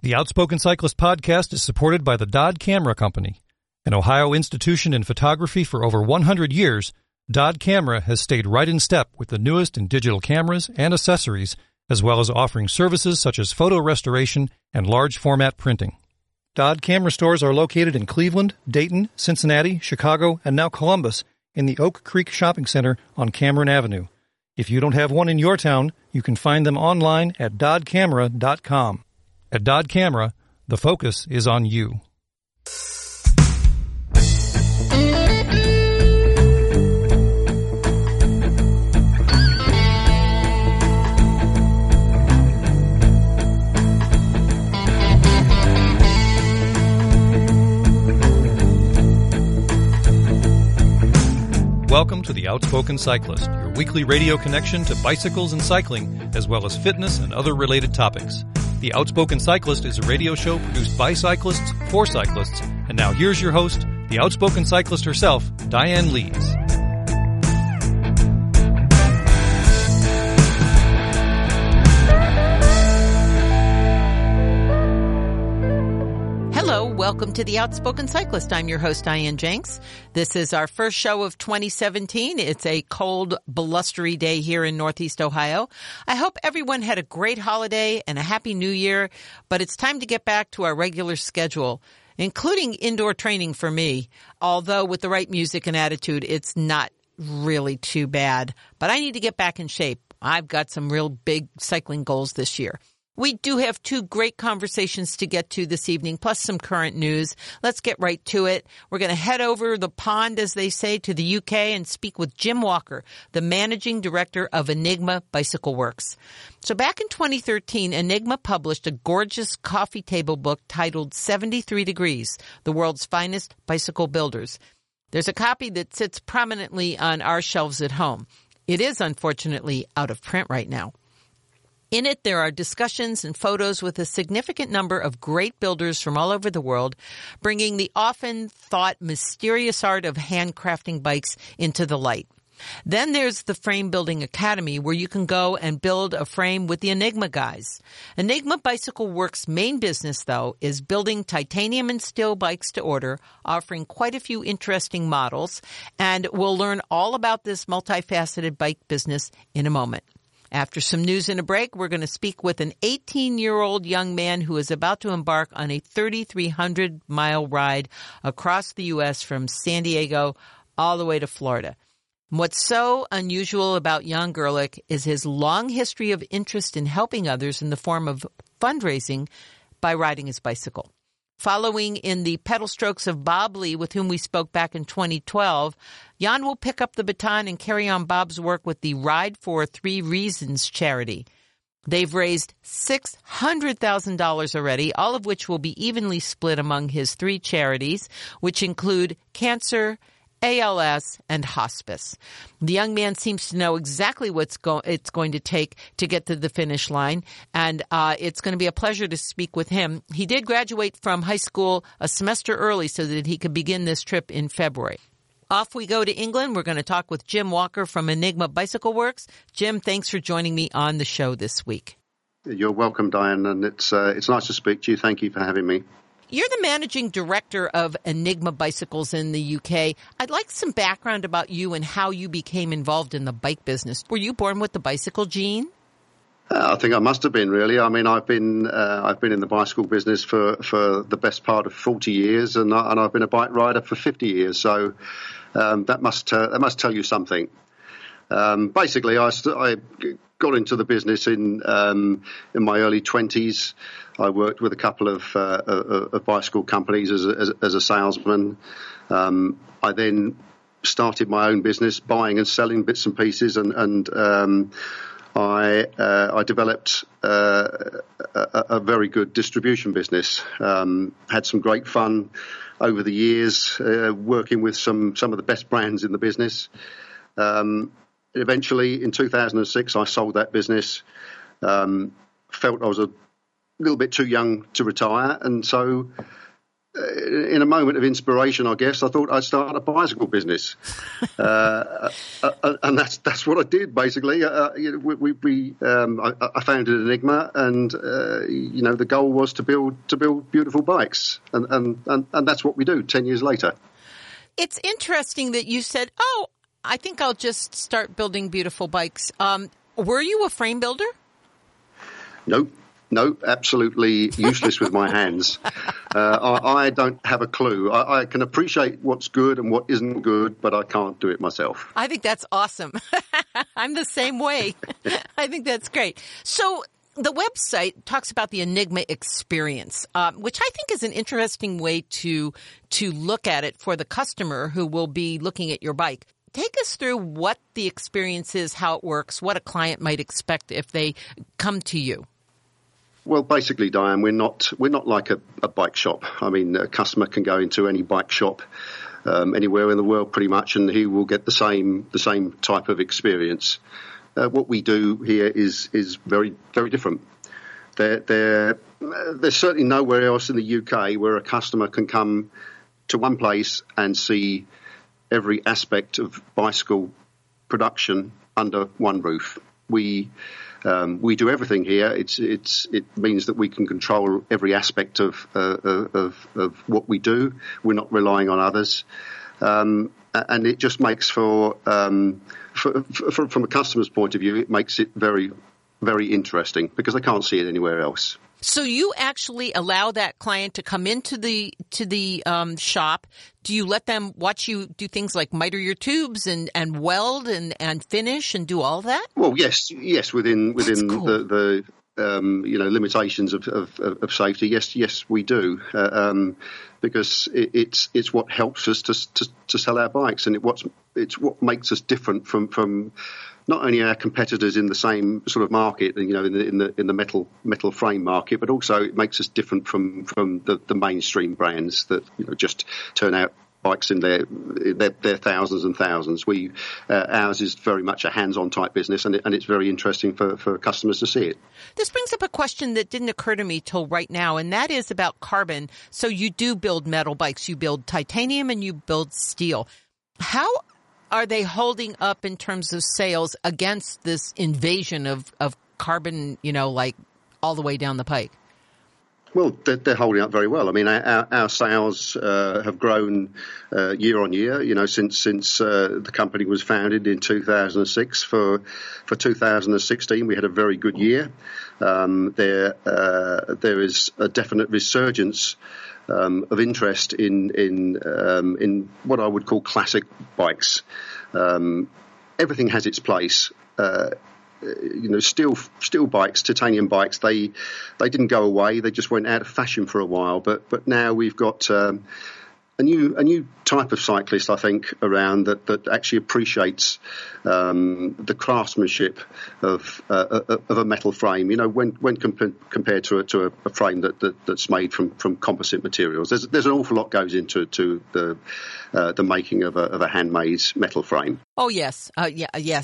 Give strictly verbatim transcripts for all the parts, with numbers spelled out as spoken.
The Outspoken Cyclist podcast is supported by the Dodd Camera Company. An Ohio institution in photography for over one hundred years, Dodd Camera has stayed right in step with the newest in digital cameras and accessories, as well as offering services such as photo restoration and large format printing. Dodd Camera stores are located in Cleveland, Dayton, Cincinnati, Chicago, and now Columbus in the Oak Creek Shopping Center on Cameron Avenue. If you don't have one in your town, you can find them online at dodd camera dot com. At Dodd Camera, the focus is on you. Welcome to The Outspoken Cyclist, your weekly radio connection to bicycles and cycling, as well as fitness and other related topics. The Outspoken Cyclist is a radio show produced by cyclists for cyclists. And now here's your host, the outspoken cyclist herself, Diane Lees. Hello, welcome to The Outspoken Cyclist. I'm your host, Diane Jenks. This is our first show of twenty seventeen. It's a cold, blustery day here in Northeast Ohio. I hope everyone had a great holiday and a happy new year, but it's time to get back to our regular schedule, including indoor training for me. Although with the right music and attitude, it's not really too bad. But I need to get back in shape. I've got some real big cycling goals this year. We do have two great conversations to get to this evening, plus some current news. Let's get right to it. We're going to head over the pond, as they say, to the U K and speak with Jim Walker, the managing director of Enigma Bicycle Works. So back in twenty thirteen, Enigma published a gorgeous coffee table book titled seventy-three degrees, the world's finest bicycle builders. There's a copy that sits prominently on our shelves at home. It is, unfortunately, out of print right now. In it, there are discussions and photos with a significant number of great builders from all over the world, bringing the often thought mysterious art of handcrafting bikes into the light. Then there's the Frame Building Academy, where you can go and build a frame with the Enigma guys. Enigma Bicycle Works' main business, though, is building titanium and steel bikes to order, offering quite a few interesting models, and we'll learn all about this multifaceted bike business in a moment. After some news and a break, we're going to speak with an eighteen-year-old young man who is about to embark on a thirty-three hundred mile ride across the U S from San Diego all the way to Florida. What's so unusual about Jan Gerlich is his long history of interest in helping others in the form of fundraising by riding his bicycle. Following in the pedal strokes of Bob Lee, with whom we spoke back in twenty twelve, Jan will pick up the baton and carry on Bob's work with the Ride for Three Reasons charity. They've raised six hundred thousand dollars already, all of which will be evenly split among his three charities, which include cancer, A L S, and hospice. The young man seems to know exactly what go- it's going to take to get to the finish line, and uh, it's going to be a pleasure to speak with him. He did graduate from high school a semester early so that he could begin this trip in February. Off we go to England. We're going to talk with Jim Walker from Enigma Bicycle Works. Jim, thanks for joining me on the show this week. You're welcome, Diane, and it's uh, it's nice to speak to you. Thank you for having me. You're the managing director of Enigma Bicycles in the U K. I'd like some background about you and how you became involved in the bike business. Were you born with the bicycle gene? Uh, I think I must have been, really. I mean, I've been uh, I've been in the bicycle business for, for the best part of forty years, and, I, and I've been a bike rider for fifty years. So um, that must uh, that must tell you something. Um, basically, I, st- I got into the business in um, in my early twenties. I worked with a couple of, uh, of bicycle companies as a, as, as a salesman. Um, I then started my own business, buying and selling bits and pieces, and, and um, I uh, I developed uh, a, a very good distribution business. Um, had some great fun over the years uh, working with some some of the best brands in the business. Um, eventually, in two thousand six, I sold that business. Um, felt I was a little bit too young to retire, and so in a moment of inspiration, I guess, I thought I'd start a bicycle business, uh, uh, and that's that's what I did basically. Uh, you know, we, we um, I, I founded Enigma, and uh, you know the goal was to build to build beautiful bikes, and, and and and that's what we do. Ten years later, it's interesting that you said, "Oh, I think I'll just start building beautiful bikes." Um, were you a frame builder? No. No, absolutely useless with my hands. Uh, I, I don't have a clue. I, I can appreciate what's good and what isn't good, but I can't do it myself. I think that's awesome. I'm the same way. I think that's great. So the website talks about the Enigma experience, um, which I think is an interesting way to to look at it for the customer who will be looking at your bike. Take us through what the experience is, how it works, what a client might expect if they come to you. Well, basically, Diane, we're not we're not like a, a bike shop. I mean, a customer can go into any bike shop um, anywhere in the world, pretty much, and he will get the same the same type of experience. Uh, what we do here is is very very different. There, there, there's certainly nowhere else in the U K where a customer can come to one place and see every aspect of bicycle production under one roof. We Um, we do everything here. It's it's it means that we can control every aspect of uh, of of what we do. We're not relying on others, um, and it just makes for, um, for, for from a customer's point of view, it makes it very very interesting because they can't see it anywhere else. So you actually allow that client to come into the to the um, shop. Do you let them watch you do things like miter your tubes and, and weld and, and finish and do all that? Well, yes, yes, within within cool. the, the um, you know limitations of, of, of safety. Yes, yes, we do uh, um, because it, it's it's what helps us to, to to sell our bikes, and it what's it's what makes us different from from. Not only our competitors in the same sort of market, you know, in the in the in the metal metal frame market, but also it makes us different from from the, the mainstream brands that you know just turn out bikes in their their, their thousands and thousands. We uh, ours is very much a hands-on type business, and it, and it's very interesting for, for customers to see it. This brings up a question that didn't occur to me till right now, and that is about carbon. So you do build metal bikes, you build titanium, and you build steel. How are they holding up in terms of sales against this invasion of, of carbon, you know, like all the way down the pike? Well, they're, they're holding up very well. I mean, our, our sales uh, have grown uh, year on year, you know, since since uh, the company was founded in two thousand six. For for two thousand sixteen, we had a very good year. Um, there uh, there is a definite resurgence Um, of interest in in um, in what I would call classic bikes. Um, everything has its place. Uh, you know, steel steel bikes, titanium bikes. They they didn't go away. They just went out of fashion for a while. But but now we've got um, a new a new type of cyclist, I think, around that that actually appreciates um, the craftsmanship of uh, of a metal frame. You know, when when comp- compared to a, to a, a frame that, that that's made from, from composite materials, there's there's an awful lot goes into to the uh, the making of a of a handmade metal frame. Oh yes, uh, yeah, yes,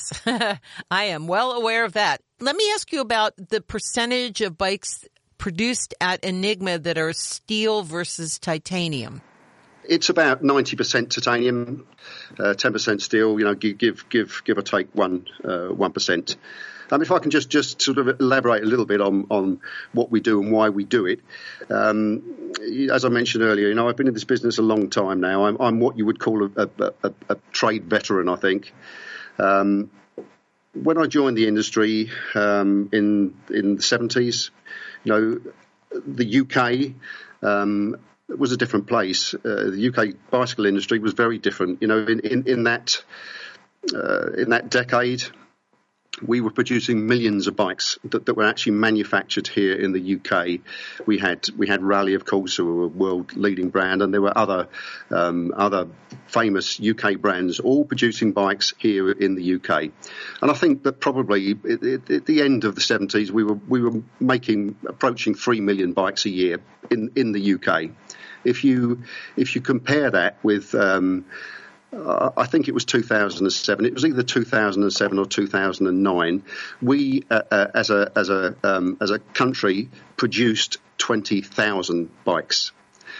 I am well aware of that. Let me ask you about the percentage of bikes produced at Enigma that are steel versus titanium. It's about ninety percent titanium, uh, ten percent steel. You know, give give give give or take one uh, one percent. Um, if I can just, just sort of elaborate a little bit on, on what we do and why we do it. Um, as I mentioned earlier, you know, I've been in this business a long time now. I'm, I'm what you would call a, a, a, a trade veteran, I think. Um, when I joined the industry um, in in the seventies, you know, the U K. Um, It was a different place. Uh, the U K bicycle industry was very different. You know, in in, in that uh, in that decade, we were producing millions of bikes that, that were actually manufactured here in the U K. We had we had Raleigh, of course, who were a world leading brand, and there were other um, other famous U K brands all producing bikes here in the U K. And I think that probably at, at the end of the seventies, we were we were making approaching three million bikes a year in in the U K. If you if you compare that with um, Uh, I think it was two thousand seven. It was either two thousand seven or two thousand nine. We, uh, uh, as a as a um, as a country, produced twenty thousand bikes.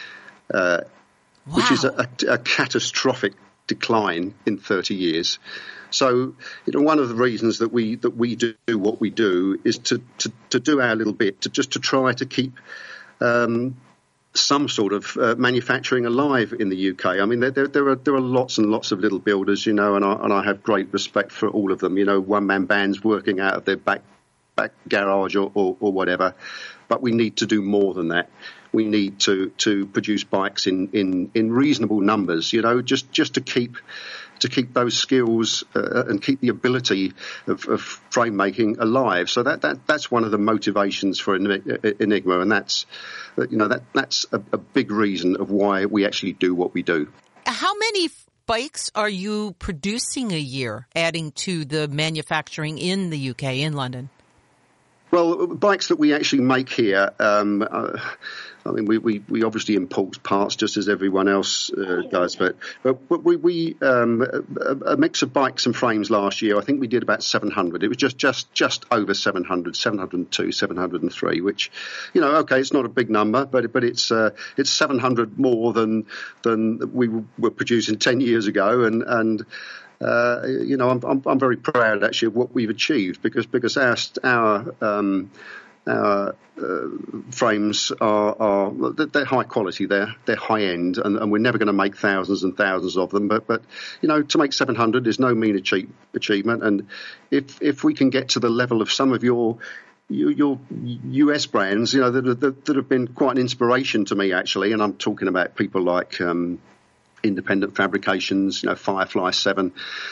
uh, wow. which is a, a, a catastrophic decline in thirty years. So, you know, one of the reasons that we that we do what we do is to to, to do our little bit to just to try to keep um, some sort of uh, manufacturing alive in the U K. I mean, there, there, there are there are lots and lots of little builders, you know, and I and I have great respect for all of them. You know, one man bands working out of their back back garage or, or, or whatever. But we need to do more than that. We need to to produce bikes in, in, in reasonable numbers, you know, just, just to keep to keep those skills uh, and keep the ability of, of frame making alive. So that, that that's one of the motivations for Enigma, and that's you know that that's a, a big reason of why we actually do what we do. How many bikes are you producing a year, adding to the manufacturing in the U K, in London? Well, bikes that we actually make here, um, uh, I mean, we, we, we obviously import parts just as everyone else uh, does, but, but, but we, we um, a, a mix of bikes and frames last year, I think we did about seven hundred. It was just, just, just over seven hundred, seven hundred two, seven hundred three, which, you know, okay, it's not a big number, but but it's uh, it's seven hundred more than than we were producing ten years ago, and and. Uh, you know, I'm, I'm I'm very proud actually of what we've achieved because because our our um, our uh, frames are, are they're high quality, they're they're high end, and, and we're never going to make thousands and thousands of them. But but you know, to make seven hundred is no mean achieve, achievement, and if if we can get to the level of some of your Your U S brands, you know, that, that, that have been quite an inspiration to me actually, and I'm talking about people like. Um, Independent Fabrications, you know, Firefly Seven.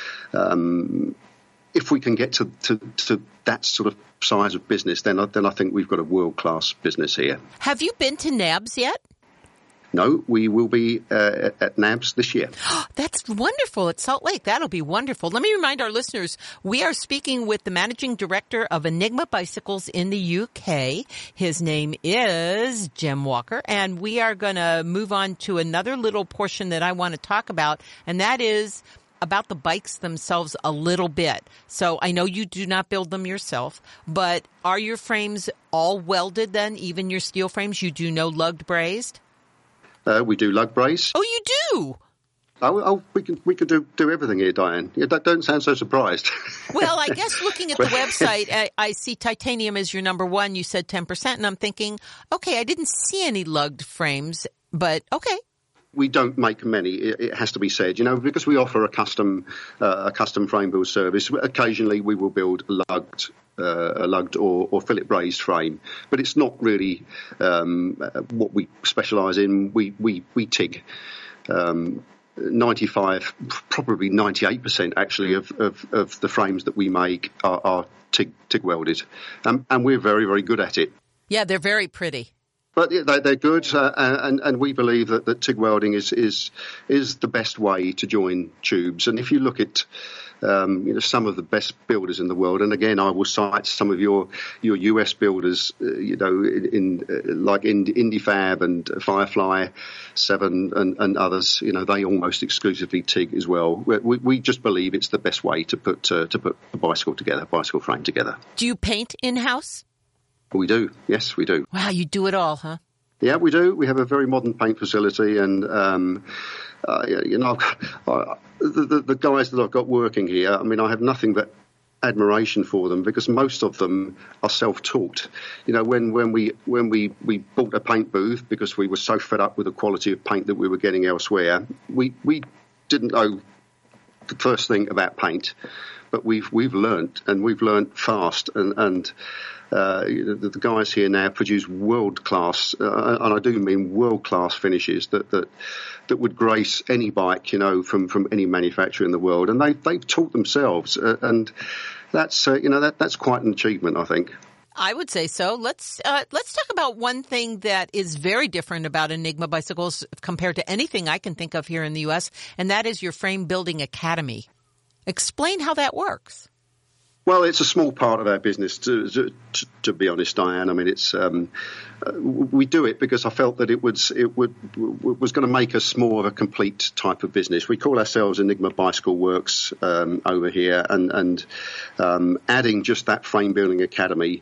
Um, if we can get to, to, to that sort of size of business, then I, then I think we've got a world class business here. Have you been to NABS yet? No, we will be uh, at NABS this year. That's wonderful. At Salt Lake. That'll be wonderful. Let me remind our listeners, we are speaking with the managing director of Enigma Bicycles in the U K. His name is Jim Walker, and we are going to move on to another little portion that I want to talk about, and that is about the bikes themselves a little bit. So I know you do not build them yourself, but are your frames all welded then, even your steel frames? You do no lugged brazed? Uh, we do lug brace. Oh, you do? Oh, oh we can we can do, do everything here, Diane. You don't, don't sound so surprised. Well, I guess looking at the website, I, I see titanium as your number one. You said ten percent, and I'm thinking, okay, I didn't see any lugged frames, but okay. We don't make many, it has to be said, you know, because we offer a custom uh, a custom frame build service. Occasionally we will build a lugged, uh, a lugged or, or fillet brazed frame, but it's not really um, what we specialise in. We, we, we TIG. Um, ninety-five, probably ninety-eight percent actually of, of, of the frames that we make are, are TIG, TIG welded. Um, and we're very, very good at it. Yeah, they're very pretty. But yeah, they're good, uh, and, and we believe that, that TIG welding is, is is the best way to join tubes. And if you look at um, you know, some of the best builders in the world, and again, I will cite some of your your U S builders, uh, you know, in, in uh, like in, IndieFab and Firefly Seven and, and others. You know, they almost exclusively TIG as well. We, we just believe it's the best way to put uh, to put a bicycle together, bicycle frame together. Do you paint in-house? We do. Yes, we do. Wow, you do it all, huh? Yeah, we do. We have a very modern paint facility, and um, uh, you know, uh, the, the, the guys that I've got working here. I mean, I have nothing but admiration for them because most of them are self-taught. You know, when when we when we we bought a paint booth because we were so fed up with the quality of paint that we were getting elsewhere, we we didn't know the first thing about paint, but we've we've learnt and we've learnt fast, and and. Uh, the, the guys here now produce world-class, uh, and I do mean world-class finishes that, that that would grace any bike, you know, from, from any manufacturer in the world. And they, they've taught themselves, uh, and that's, uh, you know, that that's quite an achievement, I think. I would say so. Let's uh, let's talk about one thing that is very different about Enigma Bicycles compared to anything I can think of here in the U S, and that is your frame building academy. Explain how that works. Well, it's a small part of our business, to, to, to be honest, Diane. I mean, it's um, uh, we do it because I felt that it was it would was going to make us more of a complete type of business. We call ourselves Enigma Bicycle Works um, over here, and and um, adding just that frame building academy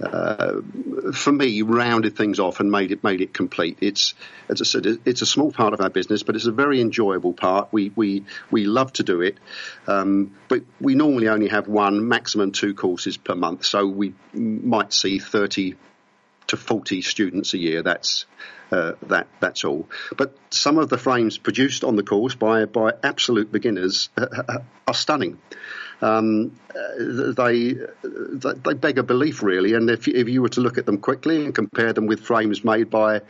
uh, for me rounded things off and made it made it complete. It's as I said, it's a small part of our business, but it's a very enjoyable part. We we we love to do it, um, but we normally only have one maximum. Maximum two courses per month, so we might see thirty to forty students a year. That's uh, that that's all. But some of the frames produced on the course by by absolute beginners are stunning. Um, they they beg a belief, really. And if if you were to look at them quickly and compare them with frames made by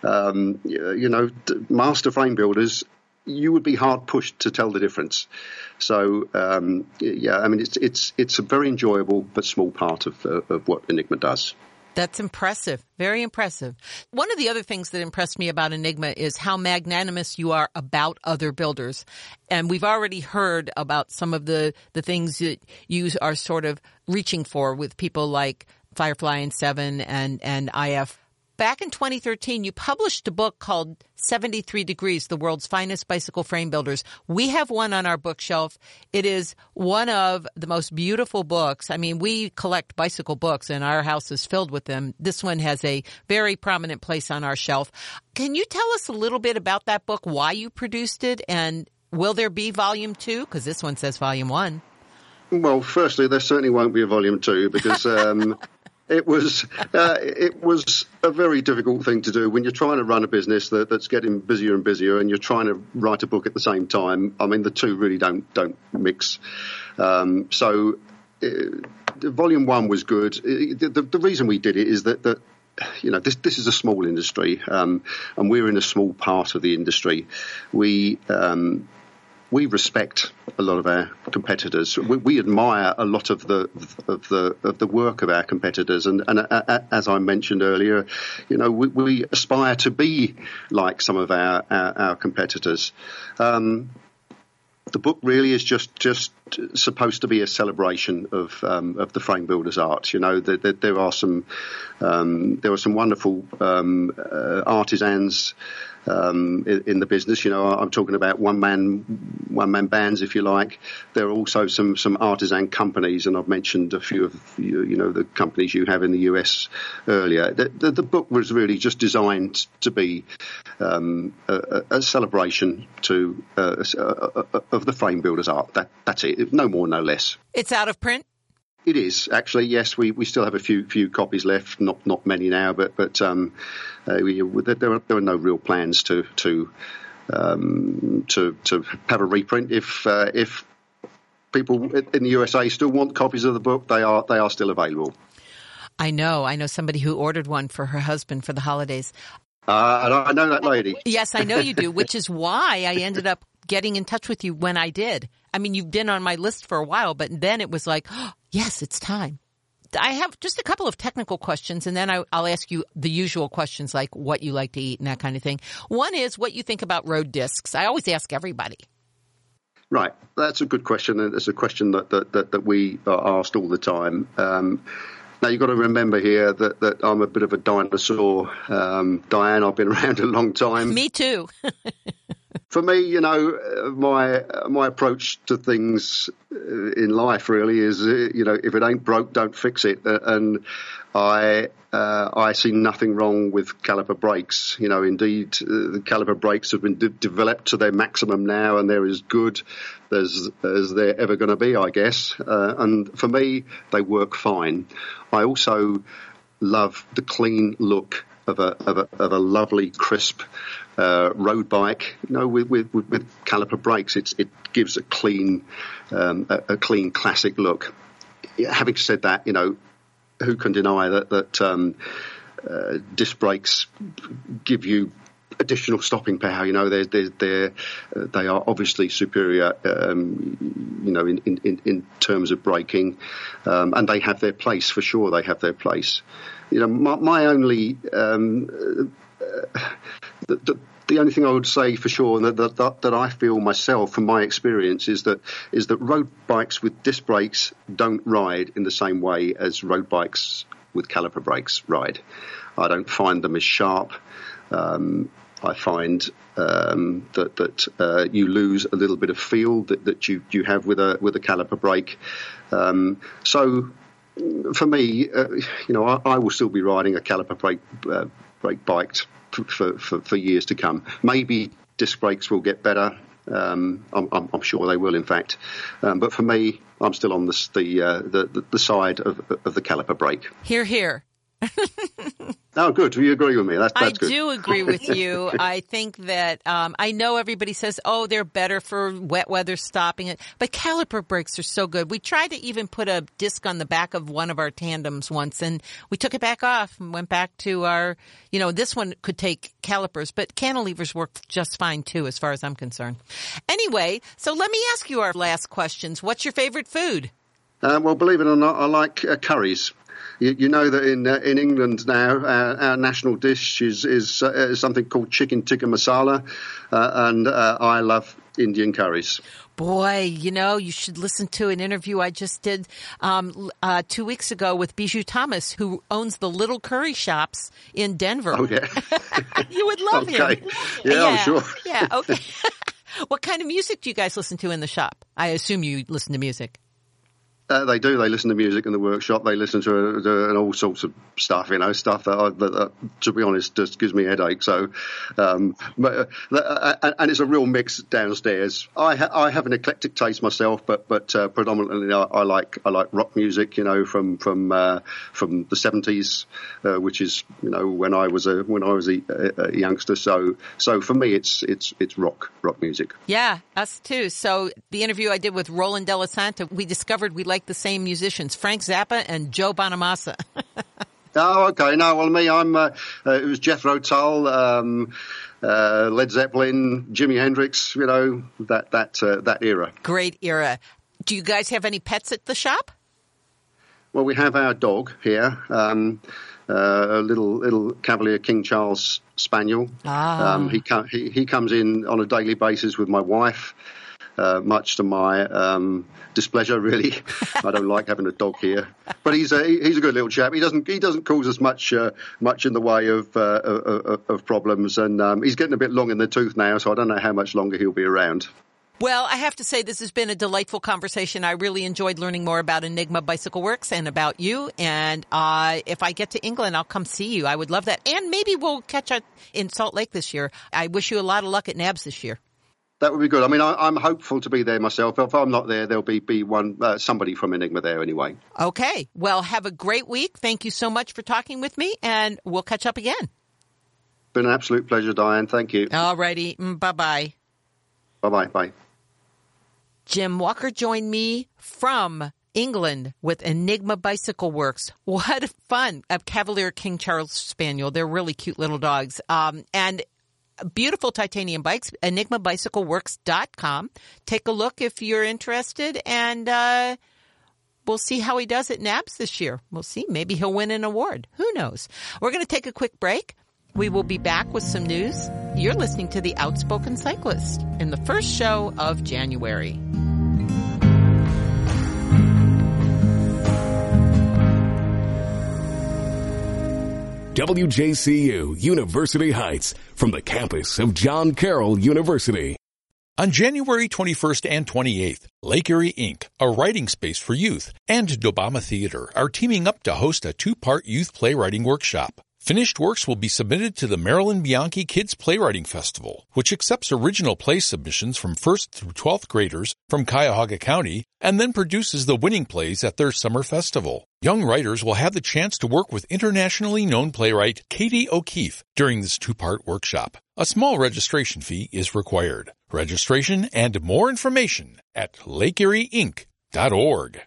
um, you know master frame builders, you would be hard pushed to tell the difference. So, um, yeah, I mean, it's it's it's a very enjoyable but small part of uh, of what Enigma does. That's impressive. Very impressive. One of the other things that impressed me about Enigma is how magnanimous you are about other builders. And we've already heard about some of the, the things that you are sort of reaching for with people like Firefly and Seven and, and I F. Back in twenty thirteen, you published a book called seventy-three degrees, The World's Finest Bicycle Frame Builders. We have one on our bookshelf. It is one of the most beautiful books. I mean, we collect bicycle books and our house is filled with them. This one has a very prominent place on our shelf. Can you tell us a little bit about that book, why you produced it, and will there be volume two? Because this one says volume one. Well, firstly, there certainly won't be a volume two because... Um It was uh, it was a very difficult thing to do when you're trying to run a business that, that's getting busier and busier, and you're trying to write a book at the same time. I mean, the two really don't don't mix. Um, so, uh, volume one was good. The, the, the reason we did it is that that. You know, this this is a small industry, um, and we're in a small part of the industry. We um, we respect a lot of our competitors. We, we admire a lot of the of the of the work of our competitors, and, and uh, as I mentioned earlier, you know, we, we aspire to be like some of our our, our competitors. Um, the book really is just just supposed to be a celebration of um, of the frame builder's art. You know, there, there, there are some um, there are some wonderful um, uh, artisans. Um, in, in the business, you know, I'm talking about one man, one man bands, if you like. There are also some, some artisan companies, and I've mentioned a few of you, you know, the companies you have in the U S earlier. The, the, the book was really just designed to be um, a, a celebration to uh, of the frame builder's art. That that's it. No more, no less. It's out of print. It is actually, yes. We, we still have a few few copies left, not not many now, but but um, uh, we, there are there are no real plans to to um, to to have a reprint. If uh, if people in the U S A still want copies of the book, they are they are still available. I know, I know somebody who ordered one for her husband for the holidays. Uh, and I know that lady. Yes, I know you do, which is why I ended up getting in touch with you when I did. I mean, you've been on my list for a while, but then it was like, oh, yes, it's time. I have just a couple of technical questions, and then I, I'll ask you the usual questions like what you like to eat and that kind of thing. One is what you think about road discs. I always ask everybody. Right. That's a good question, and it's a question that, that, that, that we are asked all the time. Um, Now, you've got to remember here that, that I'm a bit of a dinosaur. Um, Diane, I've been around a long time. Me too. For me, you know, my my approach to things in life really is, you know, if it ain't broke, don't fix it. And I uh, I see nothing wrong with caliper brakes. You know, indeed, uh, the caliper brakes have been de- developed to their maximum now, and they're as good as as they're ever going to be, I guess. Uh, and for me, they work fine. I also love the clean look of a of a, of a lovely, crisp uh, road bike. You know, with with, with caliper brakes, it's it gives a clean um, a, a clean classic look. Having said that, you know, who can deny that that um, uh, disc brakes give you additional stopping power? You know, they're, they're, they're, uh, they are obviously superior, um, you know, in, in, in terms of braking, um, and they have their place for sure. They have their place. You know, my, my only um, uh, the, the the only thing I would say for sure that, that that that I feel myself from my experience is that is that road bikes with disc brakes don't ride in the same way as road bikes with caliper brakes ride. I don't find them as sharp. Um, I find um, that that uh, you lose a little bit of feel that, that you, you have with a with a caliper brake. Um, so for me, uh, you know, I, I will still be riding a caliper brake uh, brake bike for, for for years to come. Maybe disc brakes will get better. Um, I'm, I'm, I'm sure they will, in fact. Um, but for me, I'm still on the the, uh, the the side of, of the caliper brake. Hear, hear. Oh, good. You agree with me. That's, that's I good. do agree with you. I think that um, I know everybody says, oh, they're better for wet weather stopping it. But caliper brakes are so good. We tried to even put a disc on the back of one of our tandems once, and we took it back off and went back to our, you know, this one could take calipers, but cantilevers work just fine, too, as far as I'm concerned. Anyway, so let me ask you our last questions. What's your favorite food? Uh, well, believe it or not, I like uh, curries. You, you know that in uh, in England now, uh, our national dish is is, uh, is something called chicken tikka masala, uh, and uh, I love Indian curries. Boy, you know, you should listen to an interview I just did um, uh, two weeks ago with Bijou Thomas, who owns the Little Curry Shops in Denver. Oh, yeah. You would love okay. him. Yeah, yeah, I'm sure. Yeah, okay. What kind of music do you guys listen to in the shop? I assume you listen to music. Uh, they do. They listen to music in the workshop. They listen to, to all sorts of stuff, you know, stuff that, I, that, that to be honest, just gives me a headache. So, um, but, uh, and it's a real mix downstairs. I, ha- I have an eclectic taste myself, but but uh, predominantly I, I like I like rock music, you know, from from uh, from the seventies, uh, which is you know when I was a when I was a, a youngster. So so for me, it's it's it's rock rock music. Yeah, us too. So the interview I did with Roland De La Santa, we discovered we like the same musicians, Frank Zappa and Joe Bonamassa. Oh, okay. No, well, me, I'm. Uh, uh, it was Jethro Tull, um, uh, Led Zeppelin, Jimi Hendrix. You know that that uh, that era. Great era. Do you guys have any pets at the shop? Well, we have our dog here, um, uh, a little little Cavalier King Charles Spaniel. Ah. Um, he, com- he he comes in on a daily basis with my wife. Uh, much to my um, displeasure, really. I don't like having a dog here, but he's a he's a good little chap. He doesn't he doesn't cause us much uh, much in the way of uh, of, of problems, and um, he's getting a bit long in the tooth now, so I don't know how much longer he'll be around. Well, I have to say this has been a delightful conversation. I really enjoyed learning more about Enigma Bicycle Works and about you. And uh, if I get to England, I'll come see you. I would love that, and maybe we'll catch up in Salt Lake this year. I wish you a lot of luck at N A B S this year. That would be good. I mean, I, I'm hopeful to be there myself. If I'm not there, there'll be be one uh, somebody from Enigma there anyway. Okay. Well, have a great week. Thank you so much for talking with me, and we'll catch up again. Been an absolute pleasure, Diane. Thank you. All righty. Bye-bye. Bye-bye. Bye. Jim Walker joined me from England with Enigma Bicycle Works. What fun. A Cavalier King Charles Spaniel. They're really cute little dogs. Um, and beautiful titanium bikes, enigma bicycle works dot com. Take a look if you're interested, and uh, we'll see how he does at N A B S this year. We'll see. Maybe he'll win an award. Who knows? We're going to take a quick break. We will be back with some news. You're listening to The Outspoken Cyclist in the first show of January. W J C U University Heights, from the campus of John Carroll University. On January twenty-first and twenty-eighth, Lake Erie Incorporated, a writing space for youth, and Dobama Theater are teaming up to host a two-part youth playwriting workshop. Finished works will be submitted to the Marilyn Bianchi Kids Playwriting Festival, which accepts original play submissions from first through twelfth graders from Cuyahoga County and then produces the winning plays at their summer festival. Young writers will have the chance to work with internationally known playwright Katie O'Keefe during this two-part workshop. A small registration fee is required. Registration and more information at lake erie inc dot org.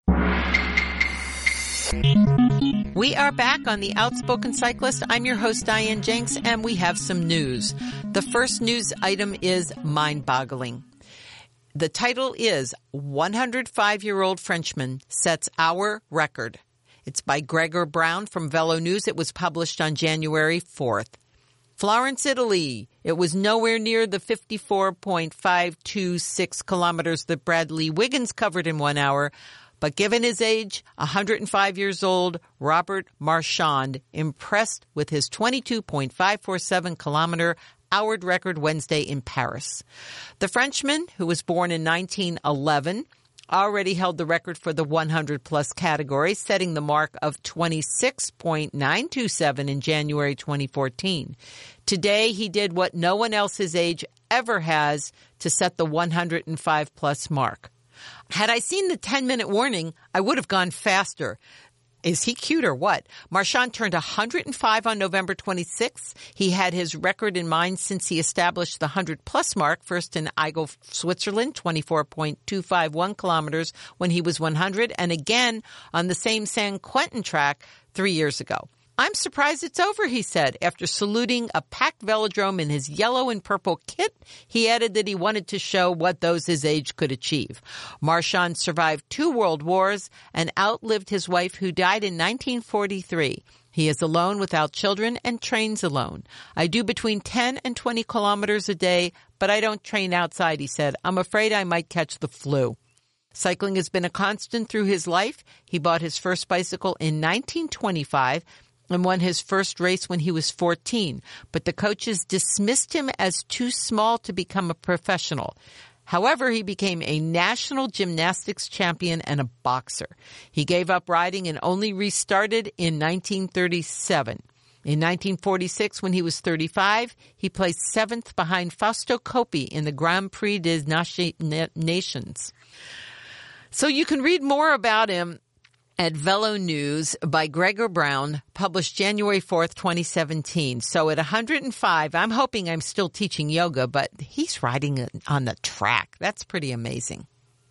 We are back on The Outspoken Cyclist. I'm your host, Diane Jenks, and we have some news. The first news item is mind-boggling. The title is one hundred five-Year-Old Frenchman Sets Hour Record. It's by Gregor Brown from Velo News. It was published on January fourth. Florence, Italy. It was nowhere near the fifty-four point five two six kilometers that Bradley Wiggins covered in one hour. But given his age, one hundred five years old, Robert Marchand impressed with his twenty-two point five four seven kilometer hour record Wednesday in Paris. The Frenchman, who was born in nineteen eleven, already held the record for the one hundred plus category, setting the mark of twenty-six point nine two seven in January twenty fourteen. Today, he did what no one else his age ever has to set the one hundred five plus mark. Had I seen the ten-minute warning, I would have gone faster. Is he cute or what? Marchand turned one hundred five on November twenty-sixth. He had his record in mind since he established the one hundred plus mark, first in Eigel, Switzerland, twenty-four point two five one kilometers when he was one hundred, and again on the same San Quentin track three years ago. I'm surprised it's over, he said. After saluting a packed velodrome in his yellow and purple kit, he added that he wanted to show what those his age could achieve. Marchand survived two world wars and outlived his wife, who died in nineteen forty-three. He is alone without children and trains alone. I do between ten and twenty kilometers a day, but I don't train outside, he said. I'm afraid I might catch the flu. Cycling has been a constant through his life. He bought his first bicycle in nineteen twenty-five and won his first race when he was fourteen, but the coaches dismissed him as too small to become a professional. However, he became a national gymnastics champion and a boxer. He gave up riding and only restarted in nineteen thirty-seven. In nineteen forty-six, when he was thirty-five, he placed seventh behind Fausto Coppi in the Grand Prix des Nations. So you can read more about him at Velo News by Gregor Brown, published January fourth, twenty seventeen. So at one hundred five, I'm hoping I'm still teaching yoga, but he's riding on the track. That's pretty amazing.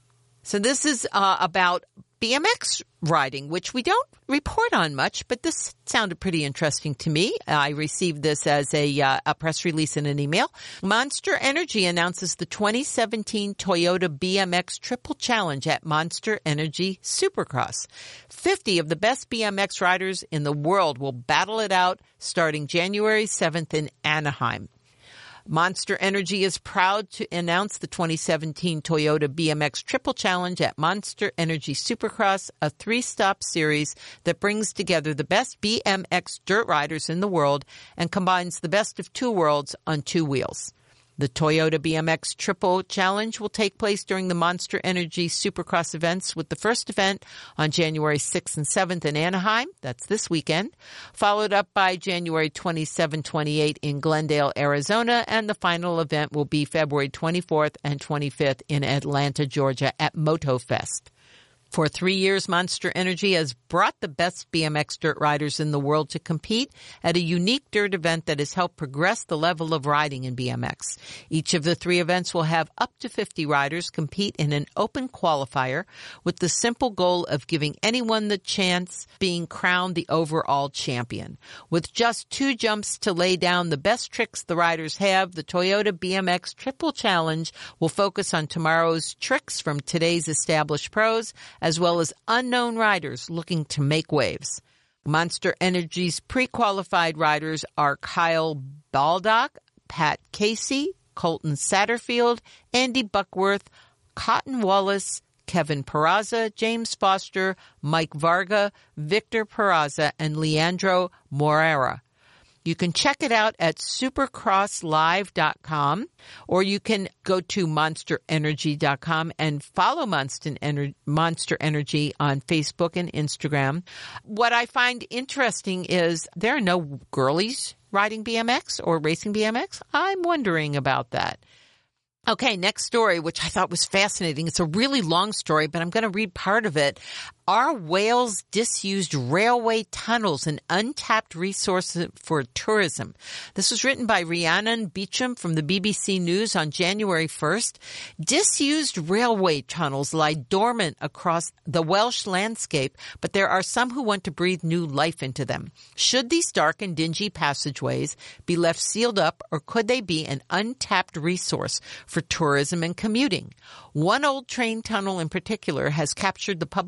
So this is uh, about B M X riding, which we don't report on much, but this sounded pretty interesting to me. I received this as a, uh, a press release in an email. Monster Energy announces the twenty seventeen Toyota B M X Triple Challenge at Monster Energy Supercross. fifty of the best B M X riders in the world will battle it out starting January seventh in Anaheim. Monster Energy is proud to announce the twenty seventeen Toyota B M X Triple Challenge at Monster Energy Supercross, a three-stop series that brings together the best B M X dirt riders in the world and combines the best of two worlds on two wheels. The Toyota B M X Triple Challenge will take place during the Monster Energy Supercross events, with the first event on January sixth and seventh in Anaheim. That's this weekend. Followed up by January twenty-seventh, twenty-eighth in Glendale, Arizona. And the final event will be February twenty-fourth and twenty-fifth in Atlanta, Georgia at MotoFest. For three years, Monster Energy has brought the best B M X dirt riders in the world to compete at a unique dirt event that has helped progress the level of riding in B M X. Each of the three events will have up to fifty riders compete in an open qualifier with the simple goal of giving anyone the chance being crowned the overall champion. With just two jumps to lay down the best tricks the riders have, the Toyota B M X Triple Challenge will focus on tomorrow's tricks from today's established pros, as well as unknown riders looking to make waves. Monster Energy's pre-qualified riders are Kyle Baldock, Pat Casey, Colton Satterfield, Andy Buckworth, Cotton Wallace, Kevin Peraza, James Foster, Mike Varga, Victor Peraza, and Leandro Moreira. You can check it out at supercross live dot com, or you can go to monster energy dot com and follow Monster Energy on Facebook and Instagram. What I find interesting is there are no girlies riding B M X or racing B M X. I'm wondering about that. Okay, next story, which I thought was fascinating. It's a really long story, but I'm going to read part of it. Are Wales disused railway tunnels an untapped resource for tourism? This was written by Rhiannon Beecham from the B B C News on January first. Disused railway tunnels lie dormant across the Welsh landscape, but there are some who want to breathe new life into them. Should these dark and dingy passageways be left sealed up, or could they be an untapped resource for tourism and commuting? One old train tunnel in particular has captured the public's imagination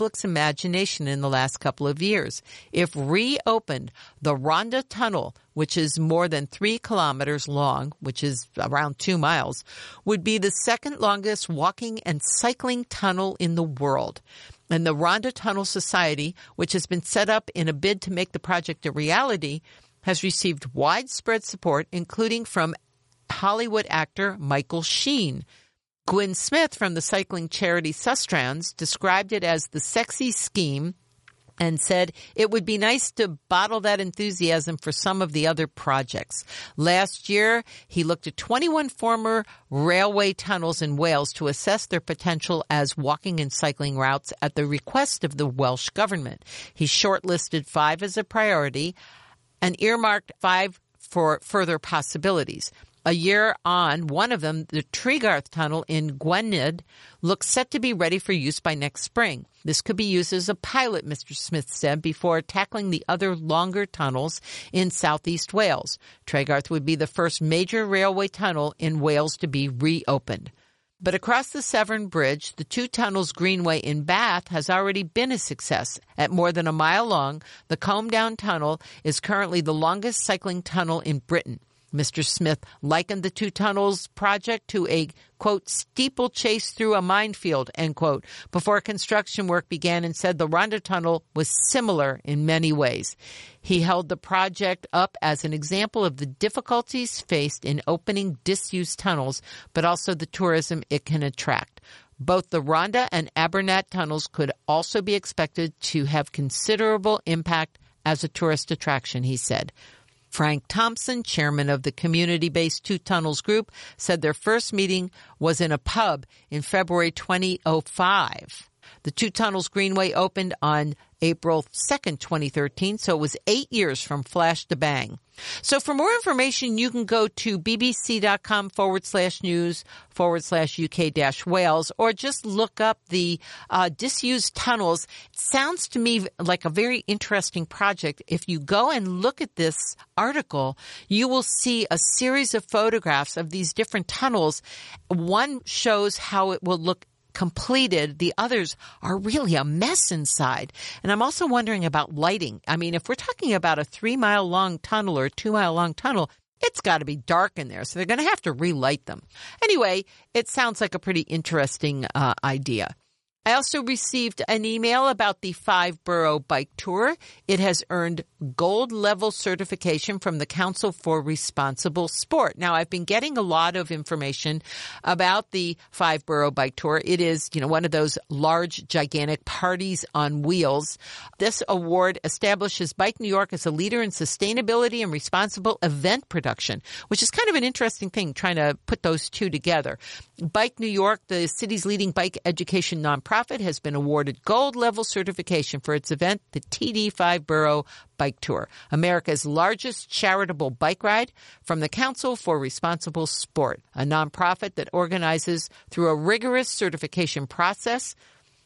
imagination in the last couple of years. If reopened, the Rhonda Tunnel, which is more than three kilometers long, which is around two miles, would be the second longest walking and cycling tunnel in the world. And the Rhonda Tunnel Society, which has been set up in a bid to make the project a reality, has received widespread support, including from Hollywood actor Michael Sheen. Gwynn Smith from the cycling charity Sustrans described it as the sexy scheme and said it would be nice to bottle that enthusiasm for some of the other projects. Last year, he looked at twenty-one former railway tunnels in Wales to assess their potential as walking and cycling routes at the request of the Welsh government. He shortlisted five as a priority and earmarked five for further possibilities. A year on, one of them, the Tregarth Tunnel in Gwynedd, looks set to be ready for use by next spring. This could be used as a pilot, Mister Smith said, before tackling the other longer tunnels in southeast Wales. Tregarth would be the first major railway tunnel in Wales to be reopened. But across the Severn Bridge, the Two Tunnels Greenway in Bath has already been a success. At more than a mile long, the Combe Down Tunnel is currently the longest cycling tunnel in Britain. Mister Smith likened the Two Tunnels project to a, quote, steeplechase through a minefield, end quote, before construction work began, and said the Rhonda Tunnel was similar in many ways. He held the project up as an example of the difficulties faced in opening disused tunnels, but also the tourism it can attract. Both the Rhonda and Abernat tunnels could also be expected to have considerable impact as a tourist attraction, he said. Frank Thompson, chairman of the community-based Two Tunnels Group, said their first meeting was in a pub in February twenty oh five. The Two Tunnels Greenway opened on April second, twenty thirteen, so it was eight years from flash to bang. So for more information, you can go to bbc.com forward slash news forward slash UK dash Wales, or just look up the uh, disused tunnels. It sounds to me like a very interesting project. If you go and look at this article, you will see a series of photographs of these different tunnels. One shows how it will look completed. The others are really a mess inside. And I'm also wondering about lighting. I mean, if we're talking about a three mile long tunnel or a two mile long tunnel, it's got to be dark in there. So they're going to have to relight them. Anyway, it sounds like a pretty interesting uh, idea. I also received an email about the Five Borough Bike Tour. It has earned gold level certification from the Council for Responsible Sport. Now, I've been getting a lot of information about the Five Borough Bike Tour. It is, you know, one of those large, gigantic parties on wheels. This award establishes Bike New York as a leader in sustainability and responsible event production, which is kind of an interesting thing, trying to put those two together. Bike New York, the city's leading bike education nonprofit, has been awarded gold-level certification for its event, the T D Five Borough Bike Tour, America's largest charitable bike ride from the Council for Responsible Sport, a nonprofit that organizes through a rigorous certification process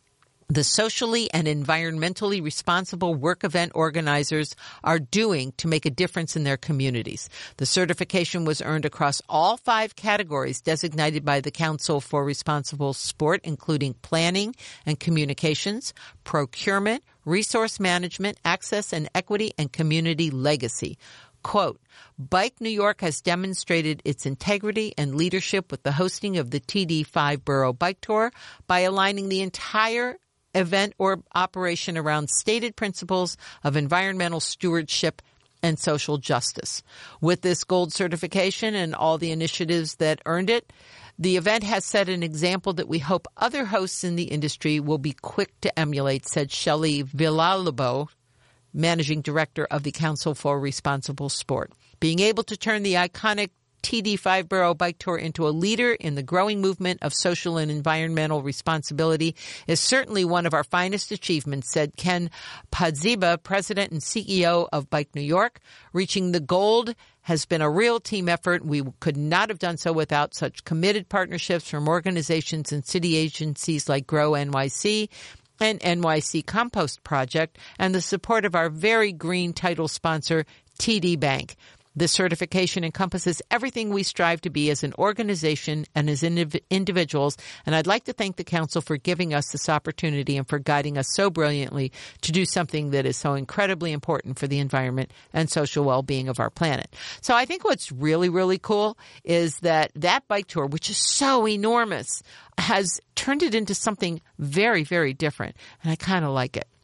the socially and environmentally responsible work event organizers are doing to make a difference in their communities. The certification was earned across all five categories designated by the Council for Responsible Sport, including planning and communications, procurement, resource management, access and equity, and community legacy. Quote, Bike New York has demonstrated its integrity and leadership with the hosting of the T D Five Borough Bike Tour by aligning the entire event or operation around stated principles of environmental stewardship and social justice. With this gold certification and all the initiatives that earned it, the event has set an example that we hope other hosts in the industry will be quick to emulate, said Shelley Villalobos, managing director of the Council for Responsible Sport. Being able to turn the iconic T D Five Borough Bike Tour into a leader in the growing movement of social and environmental responsibility is certainly one of our finest achievements, said Ken Padziba, president and C E O of Bike New York. Reaching the gold has been a real team effort. We could not have done so without such committed partnerships from organizations and city agencies like Grow N Y C and N Y C Compost Project, and the support of our very green title sponsor, T D Bank. This certification encompasses everything we strive to be as an organization and as indiv- individuals, and I'd like to thank the Council for giving us this opportunity and for guiding us so brilliantly to do something that is so incredibly important for the environment and social well-being of our planet. So I think what's really, really cool is that that bike tour, which is so enormous, has turned it into something very, very different, and I kind of like it.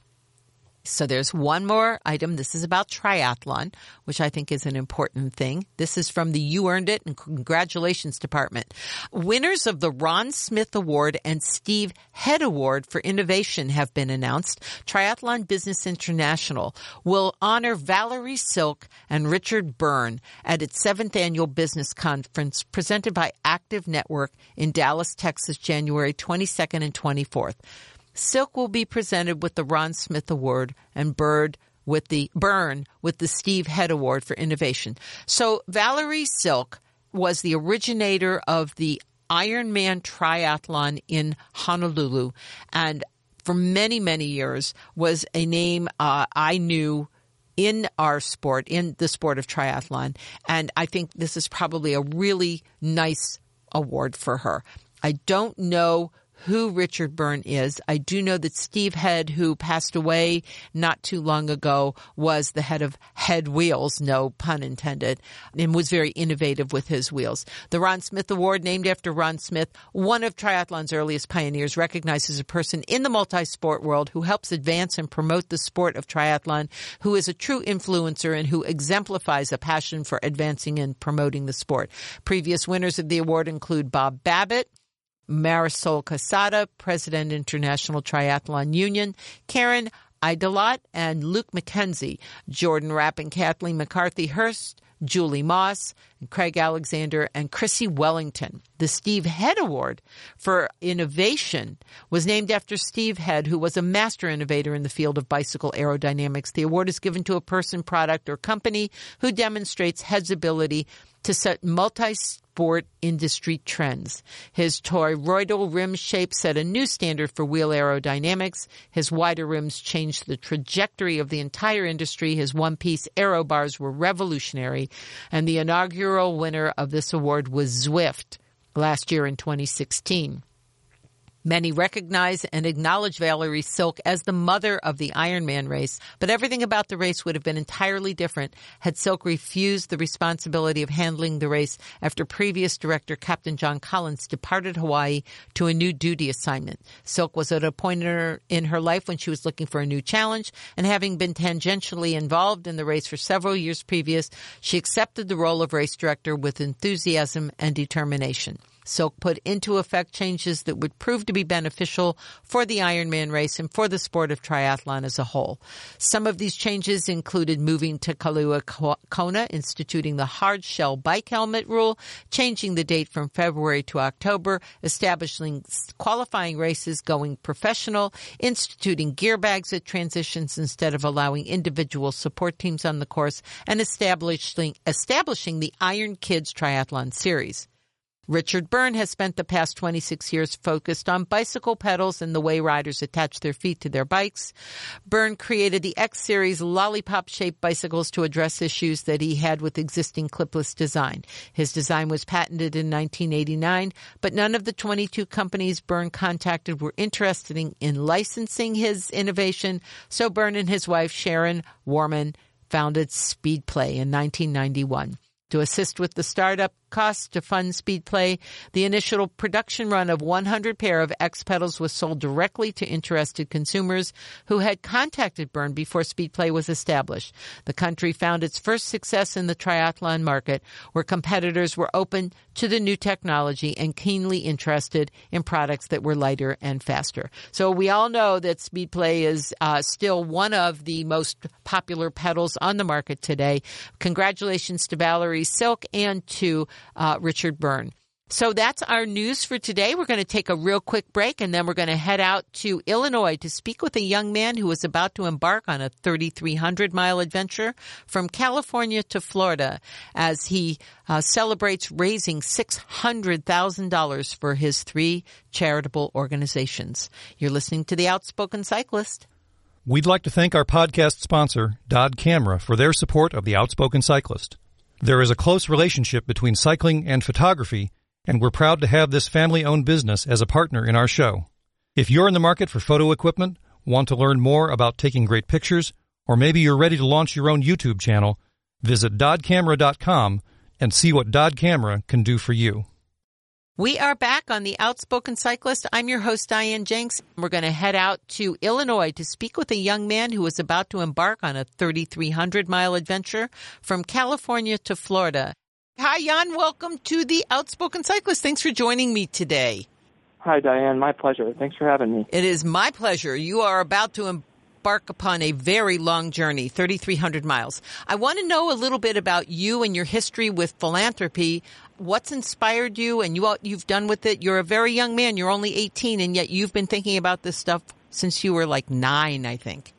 So there's one more item. This is about triathlon, which I think is an important thing. This is from the You Earned It and Congratulations Department. Winners of the Ron Smith Award and Steve Head Award for Innovation have been announced. Triathlon Business International will honor Valerie Silk and Richard Byrne at its seventh annual business conference presented by Active Network in Dallas, Texas, January twenty-second and twenty-fourth. Silk will be presented with the Ron Smith Award and Bird with the Byrne with the Steve Head Award for Innovation. So Valerie Silk was the originator of the Ironman triathlon in Honolulu, and for many, many years was a name uh, I knew in our sport, in the sport of triathlon. And I think this is probably a really nice award for her. I don't know who Richard Byrne is. I do know that Steve Head, who passed away not too long ago, was the head of Head Wheels, no pun intended, and was very innovative with his wheels. The Ron Smith Award, named after Ron Smith, one of triathlon's earliest pioneers, recognizes a person in the multi-sport world who helps advance and promote the sport of triathlon, who is a true influencer and who exemplifies a passion for advancing and promoting the sport. Previous winners of the award include Bob Babbitt, Marisol Casada, President, International Triathlon Union, Karen Idalot, and Luke McKenzie, Jordan Rapp and Kathleen McCarthy Hurst, Julie Moss, and Craig Alexander, and Chrissy Wellington. The Steve Head Award for Innovation was named after Steve Head, who was a master innovator in the field of bicycle aerodynamics. The award is given to a person, product, or company who demonstrates Head's ability to set multi-sport industry trends. His toroidal rim shape set a new standard for wheel aerodynamics. His wider rims changed the trajectory of the entire industry. His one-piece aero bars were revolutionary. And the inaugural winner of this award was Zwift last year in twenty sixteen. Many recognize and acknowledge Valerie Silk as the mother of the Ironman race, but everything about the race would have been entirely different had Silk refused the responsibility of handling the race after previous director Captain John Collins departed Hawaii to a new duty assignment. Silk was at a point in her, in her life when she was looking for a new challenge, and having been tangentially involved in the race for several years previous, she accepted the role of race director with enthusiasm and determination. Silk put into effect changes that would prove to be beneficial for the Ironman race and for the sport of triathlon as a whole. Some of these changes included moving to Kailua Kona, instituting the hard shell bike helmet rule, changing the date from February to October, establishing qualifying races going professional, instituting gear bags at transitions instead of allowing individual support teams on the course, and establishing, establishing the Iron Kids Triathlon Series. Richard Byrne has spent the past twenty-six years focused on bicycle pedals and the way riders attach their feet to their bikes. Byrne created the X-Series lollipop-shaped bicycles to address issues that he had with existing clipless design. His design was patented in nineteen eighty-nine, but none of the twenty-two companies Byrne contacted were interested in, in licensing his innovation, so Byrne and his wife, Sharon Warman, founded Speedplay in nineteen ninety-one. To assist with the startup costs to fund Speedplay, the initial production run of one hundred pair of X pedals was sold directly to interested consumers who had contacted Byrne before Speedplay was established. The country found its first success in the triathlon market, where competitors were open to the new technology and keenly interested in products that were lighter and faster. So we all know that Speedplay is uh, still one of the most popular pedals on the market today. Congratulations to Valerie Silk and to Uh, Richard Byrne. So that's our news for today. We're going to take a real quick break, and then we're going to head out to Illinois to speak with a young man who is about to embark on a thirty-three hundred mile adventure from California to Florida as he uh, celebrates raising six hundred thousand dollars for his three charitable organizations. You're listening to The Outspoken Cyclist. We'd like to thank our podcast sponsor, Dodd Camera, for their support of The Outspoken Cyclist. There is a close relationship between cycling and photography, and we're proud to have this family-owned business as a partner in our show. If you're in the market for photo equipment, want to learn more about taking great pictures, or maybe you're ready to launch your own YouTube channel, visit Dodd Camera dot com and see what Dodd Camera can do for you. We are back on The Outspoken Cyclist. I'm your host, Diane Jenks. We're going to head out to Illinois to speak with a young man who is about to embark on a thirty-three hundred mile adventure from California to Florida. Hi, Jan. Welcome to The Outspoken Cyclist. Thanks for joining me today. Hi, Diane. My pleasure. Thanks for having me. It is my pleasure. You are about to embark upon a very long journey, thirty-three hundred miles. I want to know a little bit about you and your history with philanthropy. What's inspired you and you, what you've done with it? You're a very young man. You're only eighteen, and yet you've been thinking about this stuff since you were like nine, I think.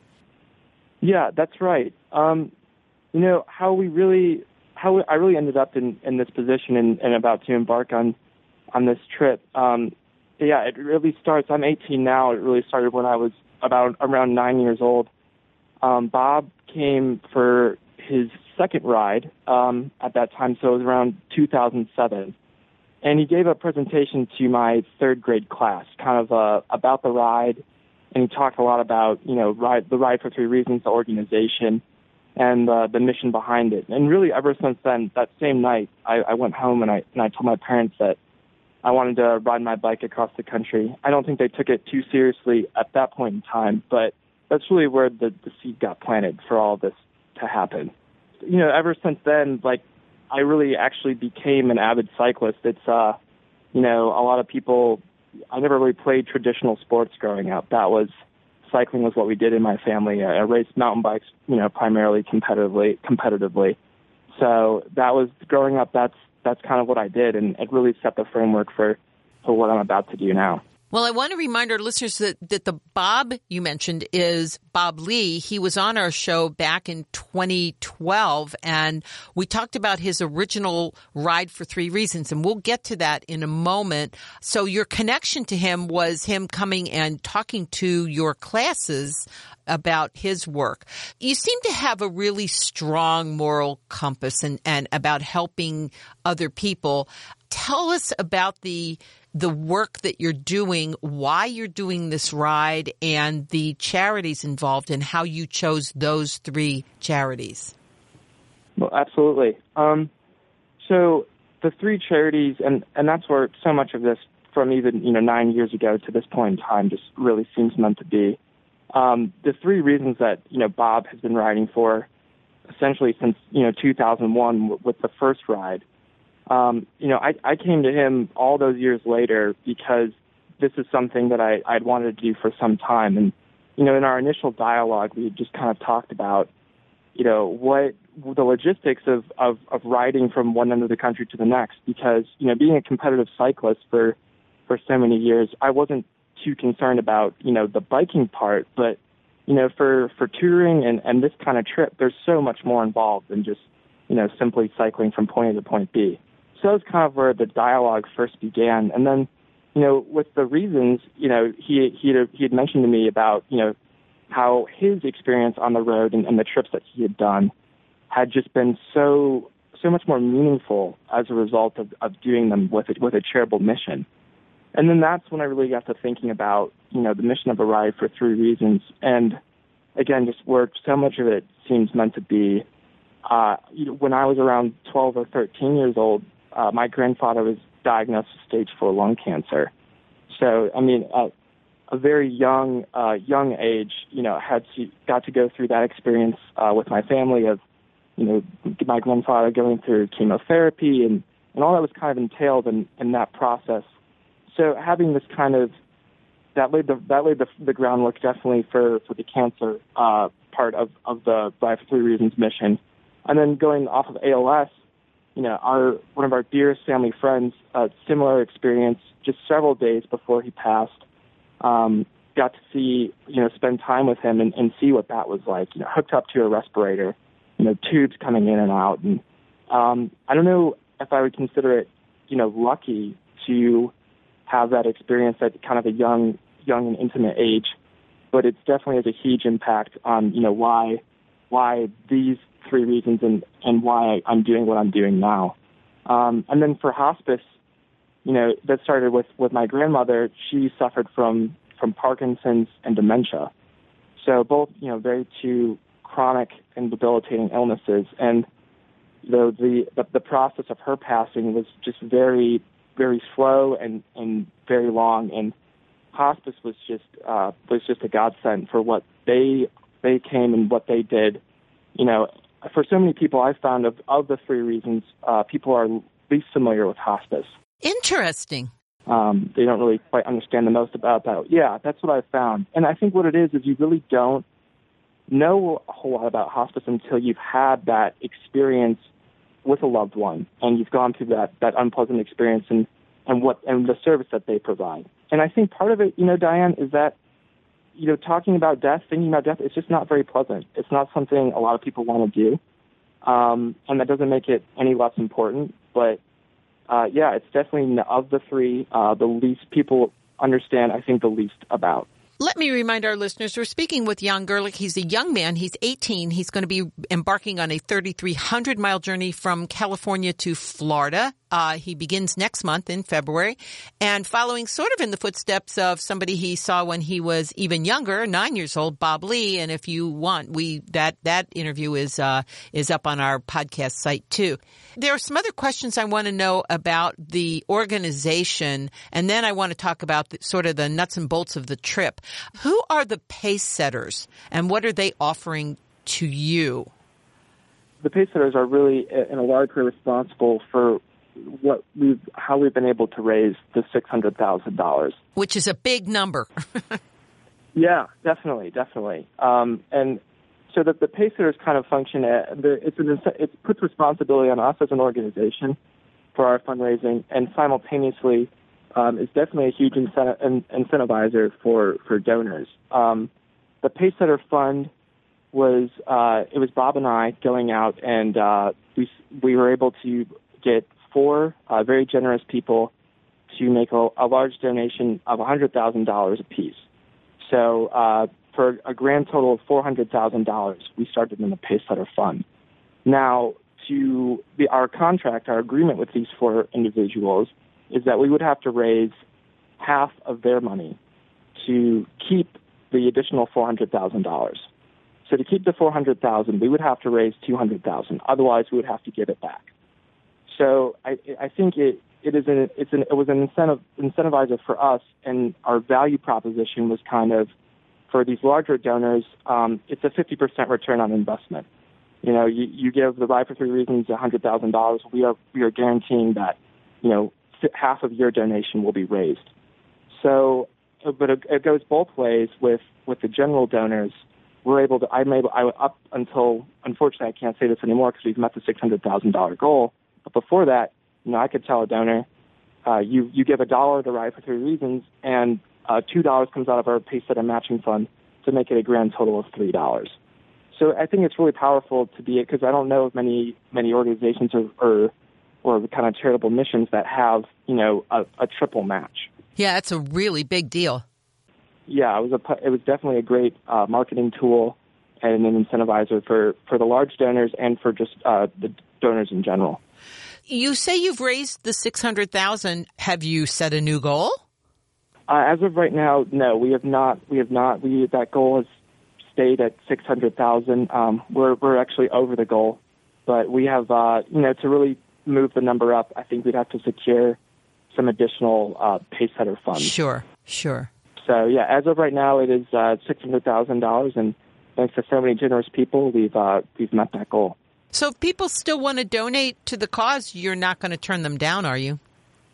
Yeah, that's right. Um, you know, how we really, how I really ended up in, in this position and, and about to embark on, on this trip. Um, yeah, it really starts, I'm eighteen now. It really started when I was about around nine years old. Um, Bob came for his second ride um, at that time, so it was around two thousand seven. And he gave a presentation to my third grade class, kind of uh, about the ride, and he talked a lot about, you know, ride, the Ride for Three Reasons, the organization, and uh, the mission behind it. And really, ever since then, that same night, I, I went home and I and I told my parents that I wanted to ride my bike across the country. I don't think they took it too seriously at that point in time, but that's really where the, the seed got planted for all this to happen. You know, ever since then, like, I really actually became an avid cyclist. It's, uh, you know, a lot of people, I never really played traditional sports growing up. That was, cycling was what we did in my family. I raced mountain bikes, you know, primarily competitively, competitively. So that was, growing up, that's, that's kind of what I did, and it really set the framework for, for what I'm about to do now. Well, I want to remind our listeners that, that the Bob you mentioned is Bob Lee. He was on our show back in twenty twelve, and we talked about his original Ride for Three Reasons, and we'll get to that in a moment. So your connection to him was him coming and talking to your classes about his work. You seem to have a really strong moral compass and, and about helping other people. Tell us about the the work that you're doing, why you're doing this ride, and the charities involved, and how you chose those three charities. Well, absolutely. Um, so the three charities, and, and that's where so much of this from even, you know, nine years ago to this point in time just really seems meant to be. Um, the three reasons that, you know, Bob has been riding for essentially since, you know, two thousand one with the first ride. Um, you know, I, I came to him all those years later because this is something that I, I'd wanted to do for some time. And, you know, in our initial dialogue, we just kind of talked about, you know, what the logistics of, of, of riding from one end of the country to the next. Because, you know, being a competitive cyclist for, for so many years, I wasn't too concerned about, you know, the biking part. But, you know, for, for touring and, and this kind of trip, there's so much more involved than just, you know, simply cycling from point A to point B. So that's kind of where the dialogue first began. And then, you know, with the reasons, you know, he he had, he had mentioned to me about, you know, how his experience on the road and, and the trips that he had done had just been so so much more meaningful as a result of, of doing them with a, with a charitable mission. And then that's when I really got to thinking about, you know, the mission of a ride for three reasons. And again, just where so much of it seems meant to be. Uh, you know, when I was around twelve or thirteen years old, Uh, my grandfather was diagnosed with stage four lung cancer. So, I mean, at a very young, uh, young age, you know, had to, got to go through that experience uh, with my family of, you know, my grandfather going through chemotherapy and, and all that was kind of entailed in, in that process. So having this kind of, that laid the, that laid the, the groundwork definitely for, for the cancer uh, part of, of the Ride for Three Reasons mission. And then going off of A L S, you know, our one of our dearest family friends, a similar experience just several days before he passed, um, got to see, you know, spend time with him and, and see what that was like, you know, hooked up to a respirator, you know, tubes coming in and out. And um, I don't know if I would consider it, you know, lucky to have that experience at kind of a young, young and intimate age, but it's definitely has a huge impact on, you know, why, why these three reasons and, and why I'm doing what I'm doing now. Um, and then for hospice, you know, that started with, with my grandmother. She suffered from, from Parkinson's and dementia. So both, you know, very two chronic and debilitating illnesses. And the, the, the, the process of her passing was just very, very slow and, and very long. And hospice was just, uh, was just a godsend for what they, they came and what they did. You know, for so many people, I found of, of the three reasons, uh, people are least familiar with hospice. Interesting. Um, they don't really quite understand the most about that. Yeah, that's what I've found. And I think what it is is you really don't know a whole lot about hospice until you've had that experience with a loved one and you've gone through that, that unpleasant experience and, and what and the service that they provide. And I think part of it, you know, Diane, is that, you know, talking about death, thinking about death, it's just not very pleasant. It's not something a lot of people want to do. Um, and that doesn't make it any less important. But, uh, yeah, it's definitely of the three, uh, the least people understand, I think, the least about. Let me remind our listeners, we're speaking with Jan Gerlich. He's a young man. He's eighteen. He's going to be embarking on a thirty-three hundred mile journey from California to Florida. Uh, he begins next month in February, and following sort of in the footsteps of somebody he saw when he was even younger, nine years old, Bob Lee. And if you want, we that that interview is uh, is up on our podcast site too. There are some other questions I want to know about the organization, and then I want to talk about the, sort of the nuts and bolts of the trip. Who are the pace setters, and what are they offering to you? The pace setters are really, in a large way, responsible for what we've, how we've been able to raise the six hundred thousand dollars, which is a big number. Yeah, definitely, definitely. Um, and so that the pace setters kind of function, at, it's an, it puts responsibility on us as an organization for our fundraising, and simultaneously, um, is definitely a huge incent- incentivizer for for donors. Um, the Pace Setter Fund was uh, it was Bob and I going out, and uh, we we were able to get four uh, very generous people to make a, a large donation of one hundred thousand dollars apiece. So uh, for a grand total of four hundred thousand dollars, we started in the Pace Setter Fund. Now, to the, our contract, our agreement with these four individuals is that we would have to raise half of their money to keep the additional four hundred thousand dollars. So to keep the four hundred thousand dollars, we would have to raise two hundred thousand dollars. Otherwise, we would have to give it back. So I, I think it, it is an, it's an, it was an incentive incentivizer for us, and our value proposition was kind of, for these larger donors, um, it's a fifty percent return on investment. You know, you, you give the Ride for Three Reasons one hundred thousand dollars, we are we are guaranteeing that, you know, half of your donation will be raised. So, but it, it goes both ways with, with the general donors. We're able to, I'm able, I, up until, unfortunately I can't say this anymore because we've met the six hundred thousand dollars goal. But before that, you know, I could tell a donor, uh, you, you give a dollar to Ride for Three Reasons, and uh, two dollars comes out of our Pace Setter matching fund to make it a grand total of three dollars. So I think it's really powerful to be it, because I don't know of many, many organizations or, or or kind of charitable missions that have, you know, a, a triple match. Yeah, that's a really big deal. Yeah, it was a it was definitely a great uh, marketing tool and an incentivizer for, for the large donors and for just uh, the donors in general. You say you've raised the six hundred thousand dollars. Have you set a new goal? Uh, as of right now, no, we have not. We have not. We that goal has stayed at six hundred thousand dollars. Um, we're we're actually over the goal, but we have uh, you know to really move the number up, I think we'd have to secure some additional uh, Pace Setter funds. Sure, sure. So, yeah, as of right now, it is uh, six hundred thousand dollars, and thanks to so many generous people, we've uh, we've met that goal. So if people still want to donate to the cause, you're not going to turn them down, are you?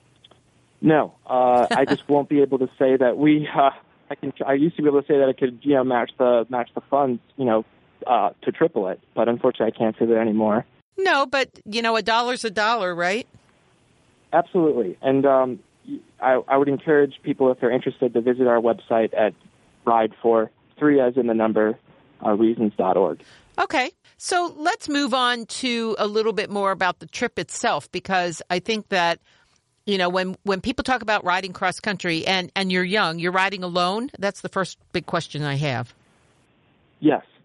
No. Uh, I just won't be able to say that we uh, – I can. I used to be able to say that I could, you know, match the match the funds, you know, uh, to triple it, but unfortunately I can't say that anymore. No, but, you know, a dollar's a dollar, right? Absolutely. And um, I, I would encourage people, if they're interested, to visit our website at ride for three as in the number, uh, reasons dot org. Okay. So let's move on to a little bit more about the trip itself, because I think that, you know, when, when people talk about riding cross country and, and you're young, you're riding alone. That's the first big question I have. Yes.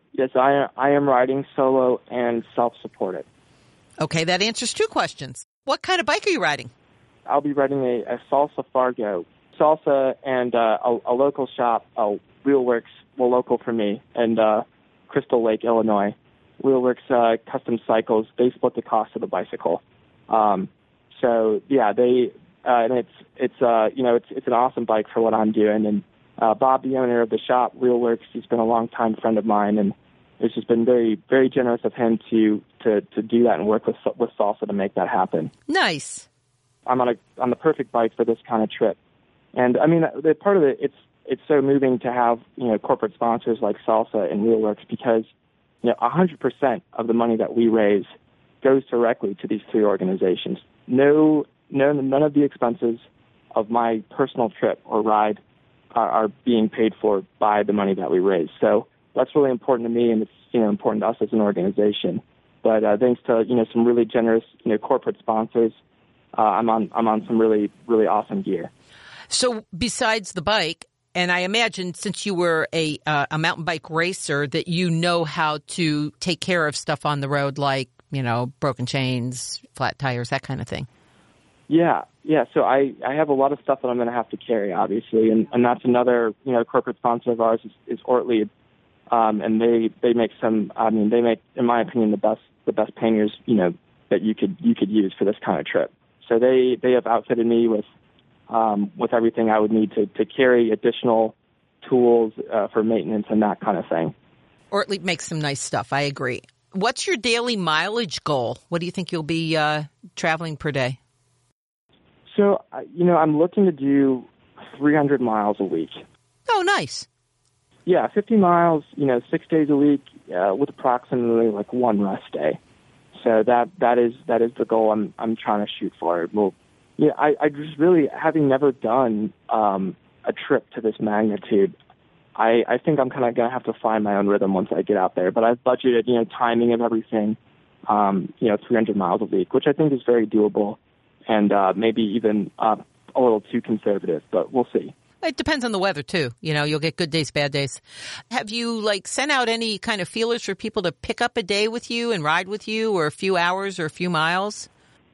Yes, I I am riding solo and self-supported. Okay, that answers two questions. What kind of bike are you riding? I'll be riding a, a Salsa Fargo. Salsa and uh, a, a local shop, uh, Wheelworks, well, local for me, and uh, Crystal Lake, Illinois. Wheelworks uh, Custom Cycles, they split the cost of the bicycle. Um, so, yeah, they uh, and it's it's uh, you know it's it's an awesome bike for what I'm doing. And uh, Bob, the owner of the shop, Wheelworks, he's been a long-time friend of mine, and it's just been very, very generous of him to, to, to do that and work with with Salsa to make that happen. Nice. I'm on a on the perfect bike for this kind of trip, and I mean, the part of it, it's it's so moving to have you know corporate sponsors like Salsa and Wheelworks, because you know one hundred percent of the money that we raise goes directly to these three organizations. No, no, none of the expenses of my personal trip or ride are, are being paid for by the money that we raise. So that's really important to me, and it's you know important to us as an organization. But uh, thanks to you know some really generous you know corporate sponsors, uh, I'm on I'm on some really really awesome gear. So besides the bike, and I imagine since you were a uh, a mountain bike racer, that you know how to take care of stuff on the road, like you know broken chains, flat tires, that kind of thing. Yeah, yeah. So I, I have a lot of stuff that I'm going to have to carry, obviously, and, and that's another you know corporate sponsor of ours is, is Ortlieb. Um, and they, they make some. I mean, they make, in my opinion, the best the best painters you know that you could you could use for this kind of trip. So they, they have outfitted me with um, with everything I would need to, to carry additional tools uh, for maintenance and that kind of thing. Ortlieb makes some nice stuff. I agree. What's your daily mileage goal? What do you think you'll be uh, traveling per day? So uh, you know, I'm looking to do three hundred miles a week. Oh, nice. Yeah, fifty miles, you know, six days a week uh, with approximately like one rest day. So that that is that is the goal I'm I'm trying to shoot for. Well, yeah, I, I just really, having never done um, a trip to this magnitude, I, I think I'm kind of going to have to find my own rhythm once I get out there. But I've budgeted, you know, timing of everything, um, you know, three hundred miles a week, which I think is very doable, and uh, maybe even uh, a little too conservative, but we'll see. It depends on the weather, too. You know, you'll get good days, bad days. Have you, like, sent out any kind of feelers for people to pick up a day with you and ride with you, or a few hours or a few miles?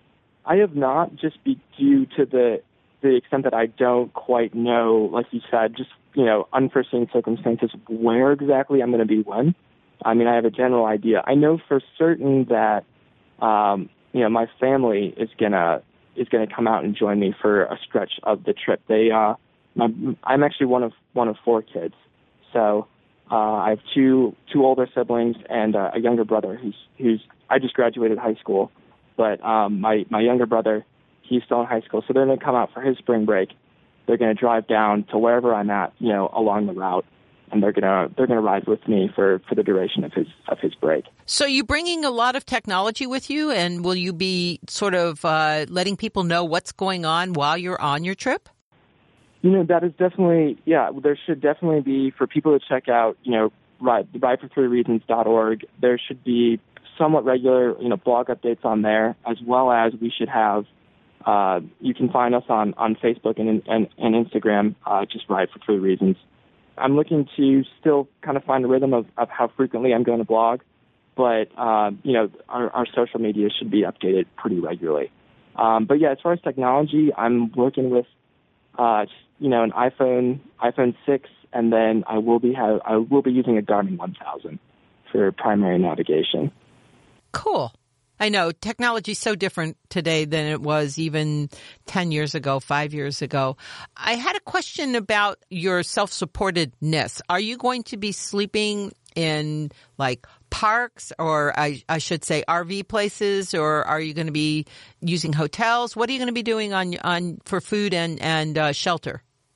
I have not, just be due to the the extent that I don't quite know, like you said, just, you know, unforeseen circumstances, where exactly I'm going to be when. I mean, I have a general idea. I know for certain that, um, you know, my family is going to is going to come out and join me for a stretch of the trip. They, uh, My, I'm actually one of one of four kids, so uh, I have two two older siblings and uh, a younger brother who's who's I just graduated high school, but um, my my younger brother, he's still in high school, so they're going to come out for his spring break. They're going to drive down to wherever I'm at, you know, along the route, and they're gonna they're gonna ride with me for, for the duration of his of his break. So you bringing a lot of technology with you, and will you be sort of uh, letting people know what's going on while you're on your trip? You know, that is definitely, yeah, there should definitely be, for people to check out, you know, ride, ride for three reasons dot org, there should be somewhat regular, you know, blog updates on there, as well as we should have, uh, you can find us on, on Facebook and, and, and Instagram, uh, just Ride for Three Reasons. I'm looking to still kind of find a rhythm of, of how frequently I'm going to blog, but, uh, you know, our, our social media should be updated pretty regularly. Um, but yeah, as far as technology, I'm working with, uh, you know, an iPhone, iPhone six, and then I will be have I will be using a Garmin one thousand for primary navigation. Cool. I know technology is so different today than it was even ten years ago, five years ago. I had a question about your self-supportedness. Are you going to be sleeping in like parks, or I, I should say R V places, or are you going to be using hotels? What are you going to be doing on on for food and and uh, shelter?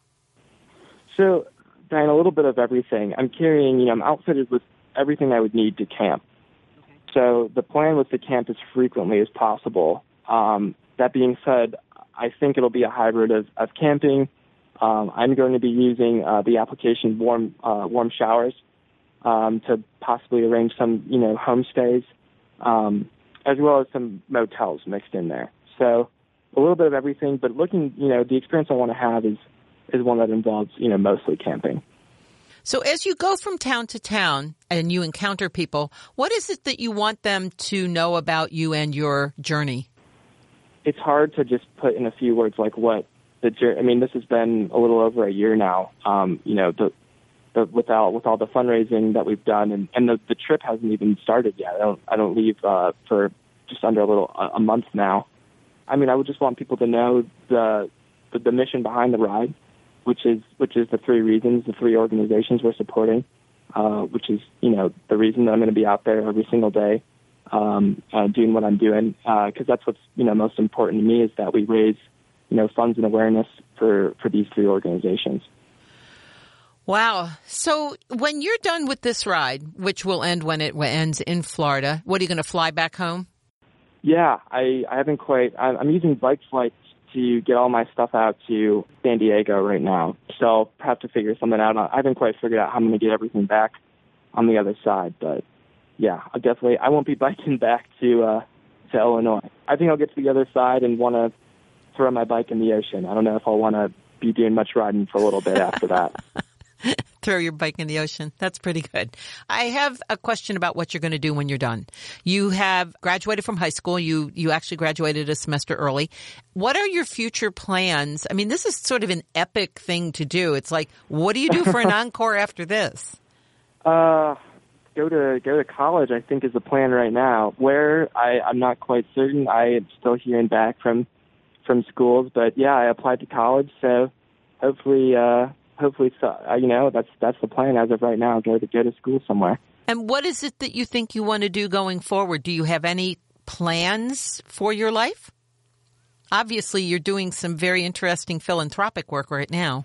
So, Diane, a little bit of everything. I'm carrying, you know, I'm outfitted with everything I would need to camp. Okay. So the plan was to camp as frequently as possible. Um, that being said, I think it'll be a hybrid of, of camping. Um, I'm going to be using uh, the application Warm uh, Warm Showers um, to possibly arrange some, you know, homestays, um, as well as some motels mixed in there. So a little bit of everything, but looking, you know, the experience I want to have is is one that involves, you know, mostly camping. So as you go from town to town and you encounter people, what is it that you want them to know about you and your journey? It's hard to just put in a few words like what the journey. I mean, this has been a little over a year now. Um, you know, the, the without with all the fundraising that we've done, and, and the, the trip hasn't even started yet. I don't I don't leave uh, for just under a little a, a month now. I mean, I would just want people to know the the, the mission behind the ride, which is which is the three reasons, the three organizations we're supporting, uh, which is, you know, the reason that I'm going to be out there every single day um, uh, doing what I'm doing, because uh, that's what's, you know, most important to me is that we raise, you know, funds and awareness for, for these three organizations. Wow. So when you're done with this ride, which will end when it ends in Florida, what are you going to fly back home? Yeah, I, I haven't quite. I'm using bike flights to get all my stuff out to San Diego right now. So I'll have to figure something out. I haven't quite figured out how I'm going to get everything back on the other side. But yeah, I'll definitely, I won't be biking back to, uh, to Illinois. I think I'll get to the other side and want to throw my bike in the ocean. I don't know if I'll want to be doing much riding for a little bit after that. Throw your bike in the ocean. That's pretty good. I have a question about what you're going to do when you're done. You have graduated from high school. You you actually graduated a semester early. What are your future plans? I mean, this is sort of an epic thing to do. It's like, what do you do for an encore after this? Uh, go to go to college, I think, is the plan right now. Where, I, I'm not quite certain. I am still hearing back from, from schools. But, yeah, I applied to college, so hopefully uh, – Hopefully, so, uh, you know, that's that's the plan as of right now, go to go to school somewhere. And what is it that you think you want to do going forward? Do you have any plans for your life? Obviously, you're doing some very interesting philanthropic work right now.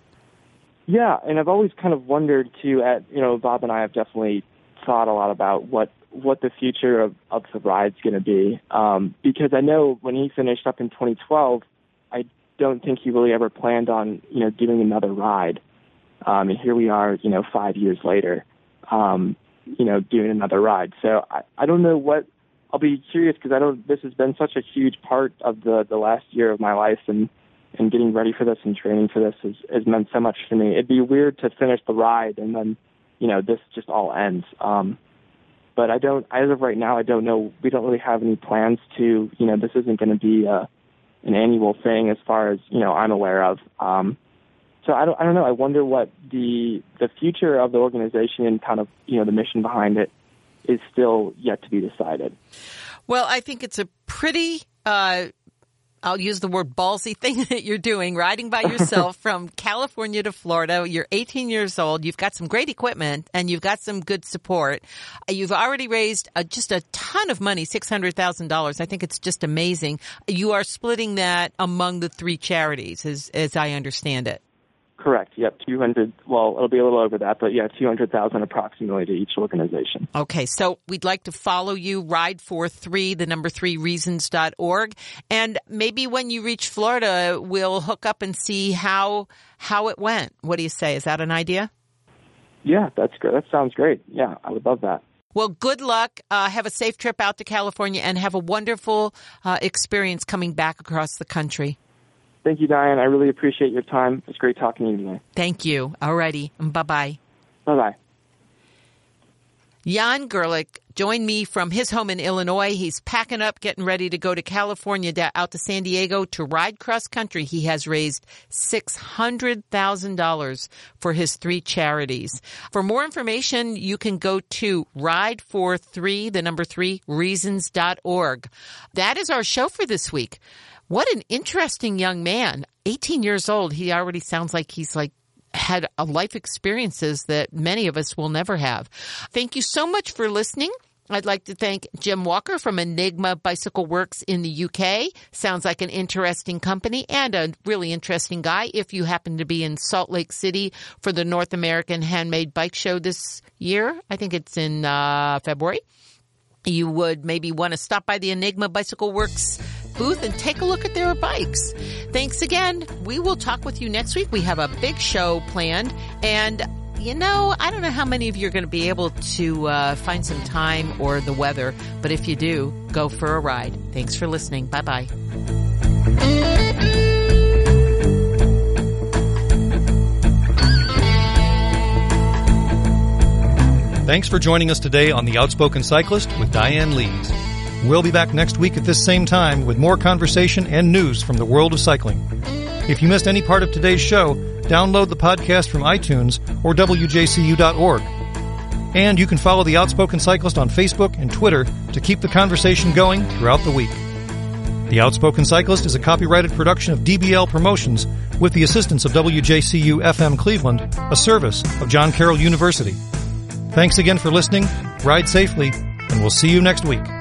Yeah, and I've always kind of wondered, too, at, you know, Bob and I have definitely thought a lot about what, what the future of, of the ride's going to be. Um, because I know when he finished up in twenty twelve, I don't think he really ever planned on, you know, doing another ride. Um, and here we are, you know, five years later, um, you know, doing another ride. So I, I don't know what, I'll be curious because I don't, this has been such a huge part of the, the last year of my life, and, and getting ready for this and training for this has, has meant so much to me. It'd be weird to finish the ride and then, you know, this just all ends. Um, but I don't, as of right now, I don't know, we don't really have any plans to, you know, this isn't going to be a, an annual thing as far as, you know, I'm aware of. Um, So I don't, I don't know. I wonder what the the future of the organization and kind of, you know, the mission behind it is still yet to be decided. Well, I think it's a pretty, uh, I'll use the word ballsy thing that you're doing, riding by yourself from California to Florida. You're eighteen years old. You've got some great equipment and you've got some good support. You've already raised a, just a ton of money, six hundred thousand dollars. I think it's just amazing. You are splitting that among the three charities, as, as I understand it. Correct. Yep. two hundred. Well, it'll be a little over that, but yeah, two hundred thousand approximately to each organization. Okay. So we'd like to follow you, ride for three, the number three reasons dot org. And maybe when you reach Florida, we'll hook up and see how, how it went. What do you say? Is that an idea? Yeah, that's great. That sounds great. Yeah, I would love that. Well, good luck. Uh, have a safe trip out to California and have a wonderful uh, experience coming back across the country. Thank you, Diane. I really appreciate your time. It's great talking to you today. Thank you. All righty. Bye-bye. Bye-bye. Jan Gerlich joined me from his home in Illinois. He's packing up, getting ready to go to California, out to San Diego to ride cross country. He has raised six hundred thousand dollars for his three charities. For more information, you can go to ride for three, the number three, reasons dot org. That is our show for this week. What an interesting young man. eighteen years old. He already sounds like he's like had a life experiences that many of us will never have. Thank you so much for listening. I'd like to thank Jim Walker from Enigma Bicycle Works in the U K. Sounds like an interesting company and a really interesting guy. If you happen to be in Salt Lake City for the North American Handmade Bike Show this year, I think it's in uh, February, you would maybe want to stop by the Enigma Bicycle Works booth and take a look at their bikes. Thanks again. We will talk with you next week. We have a big show planned, and you know, I don't know how many of you are going to be able to uh, find some time or the weather, but if you do, go for a ride. Thanks for listening. Bye-bye. Thanks for joining us today on The Outspoken Cyclist with Diane Lees. We'll be back next week at this same time with more conversation and news from the world of cycling. If you missed any part of today's show, download the podcast from iTunes or W J C U dot org. And you can follow The Outspoken Cyclist on Facebook and Twitter to keep the conversation going throughout the week. The Outspoken Cyclist is a copyrighted production of D B L Promotions with the assistance of W J C U F M Cleveland, a service of John Carroll University. Thanks again for listening, ride safely, and we'll see you next week.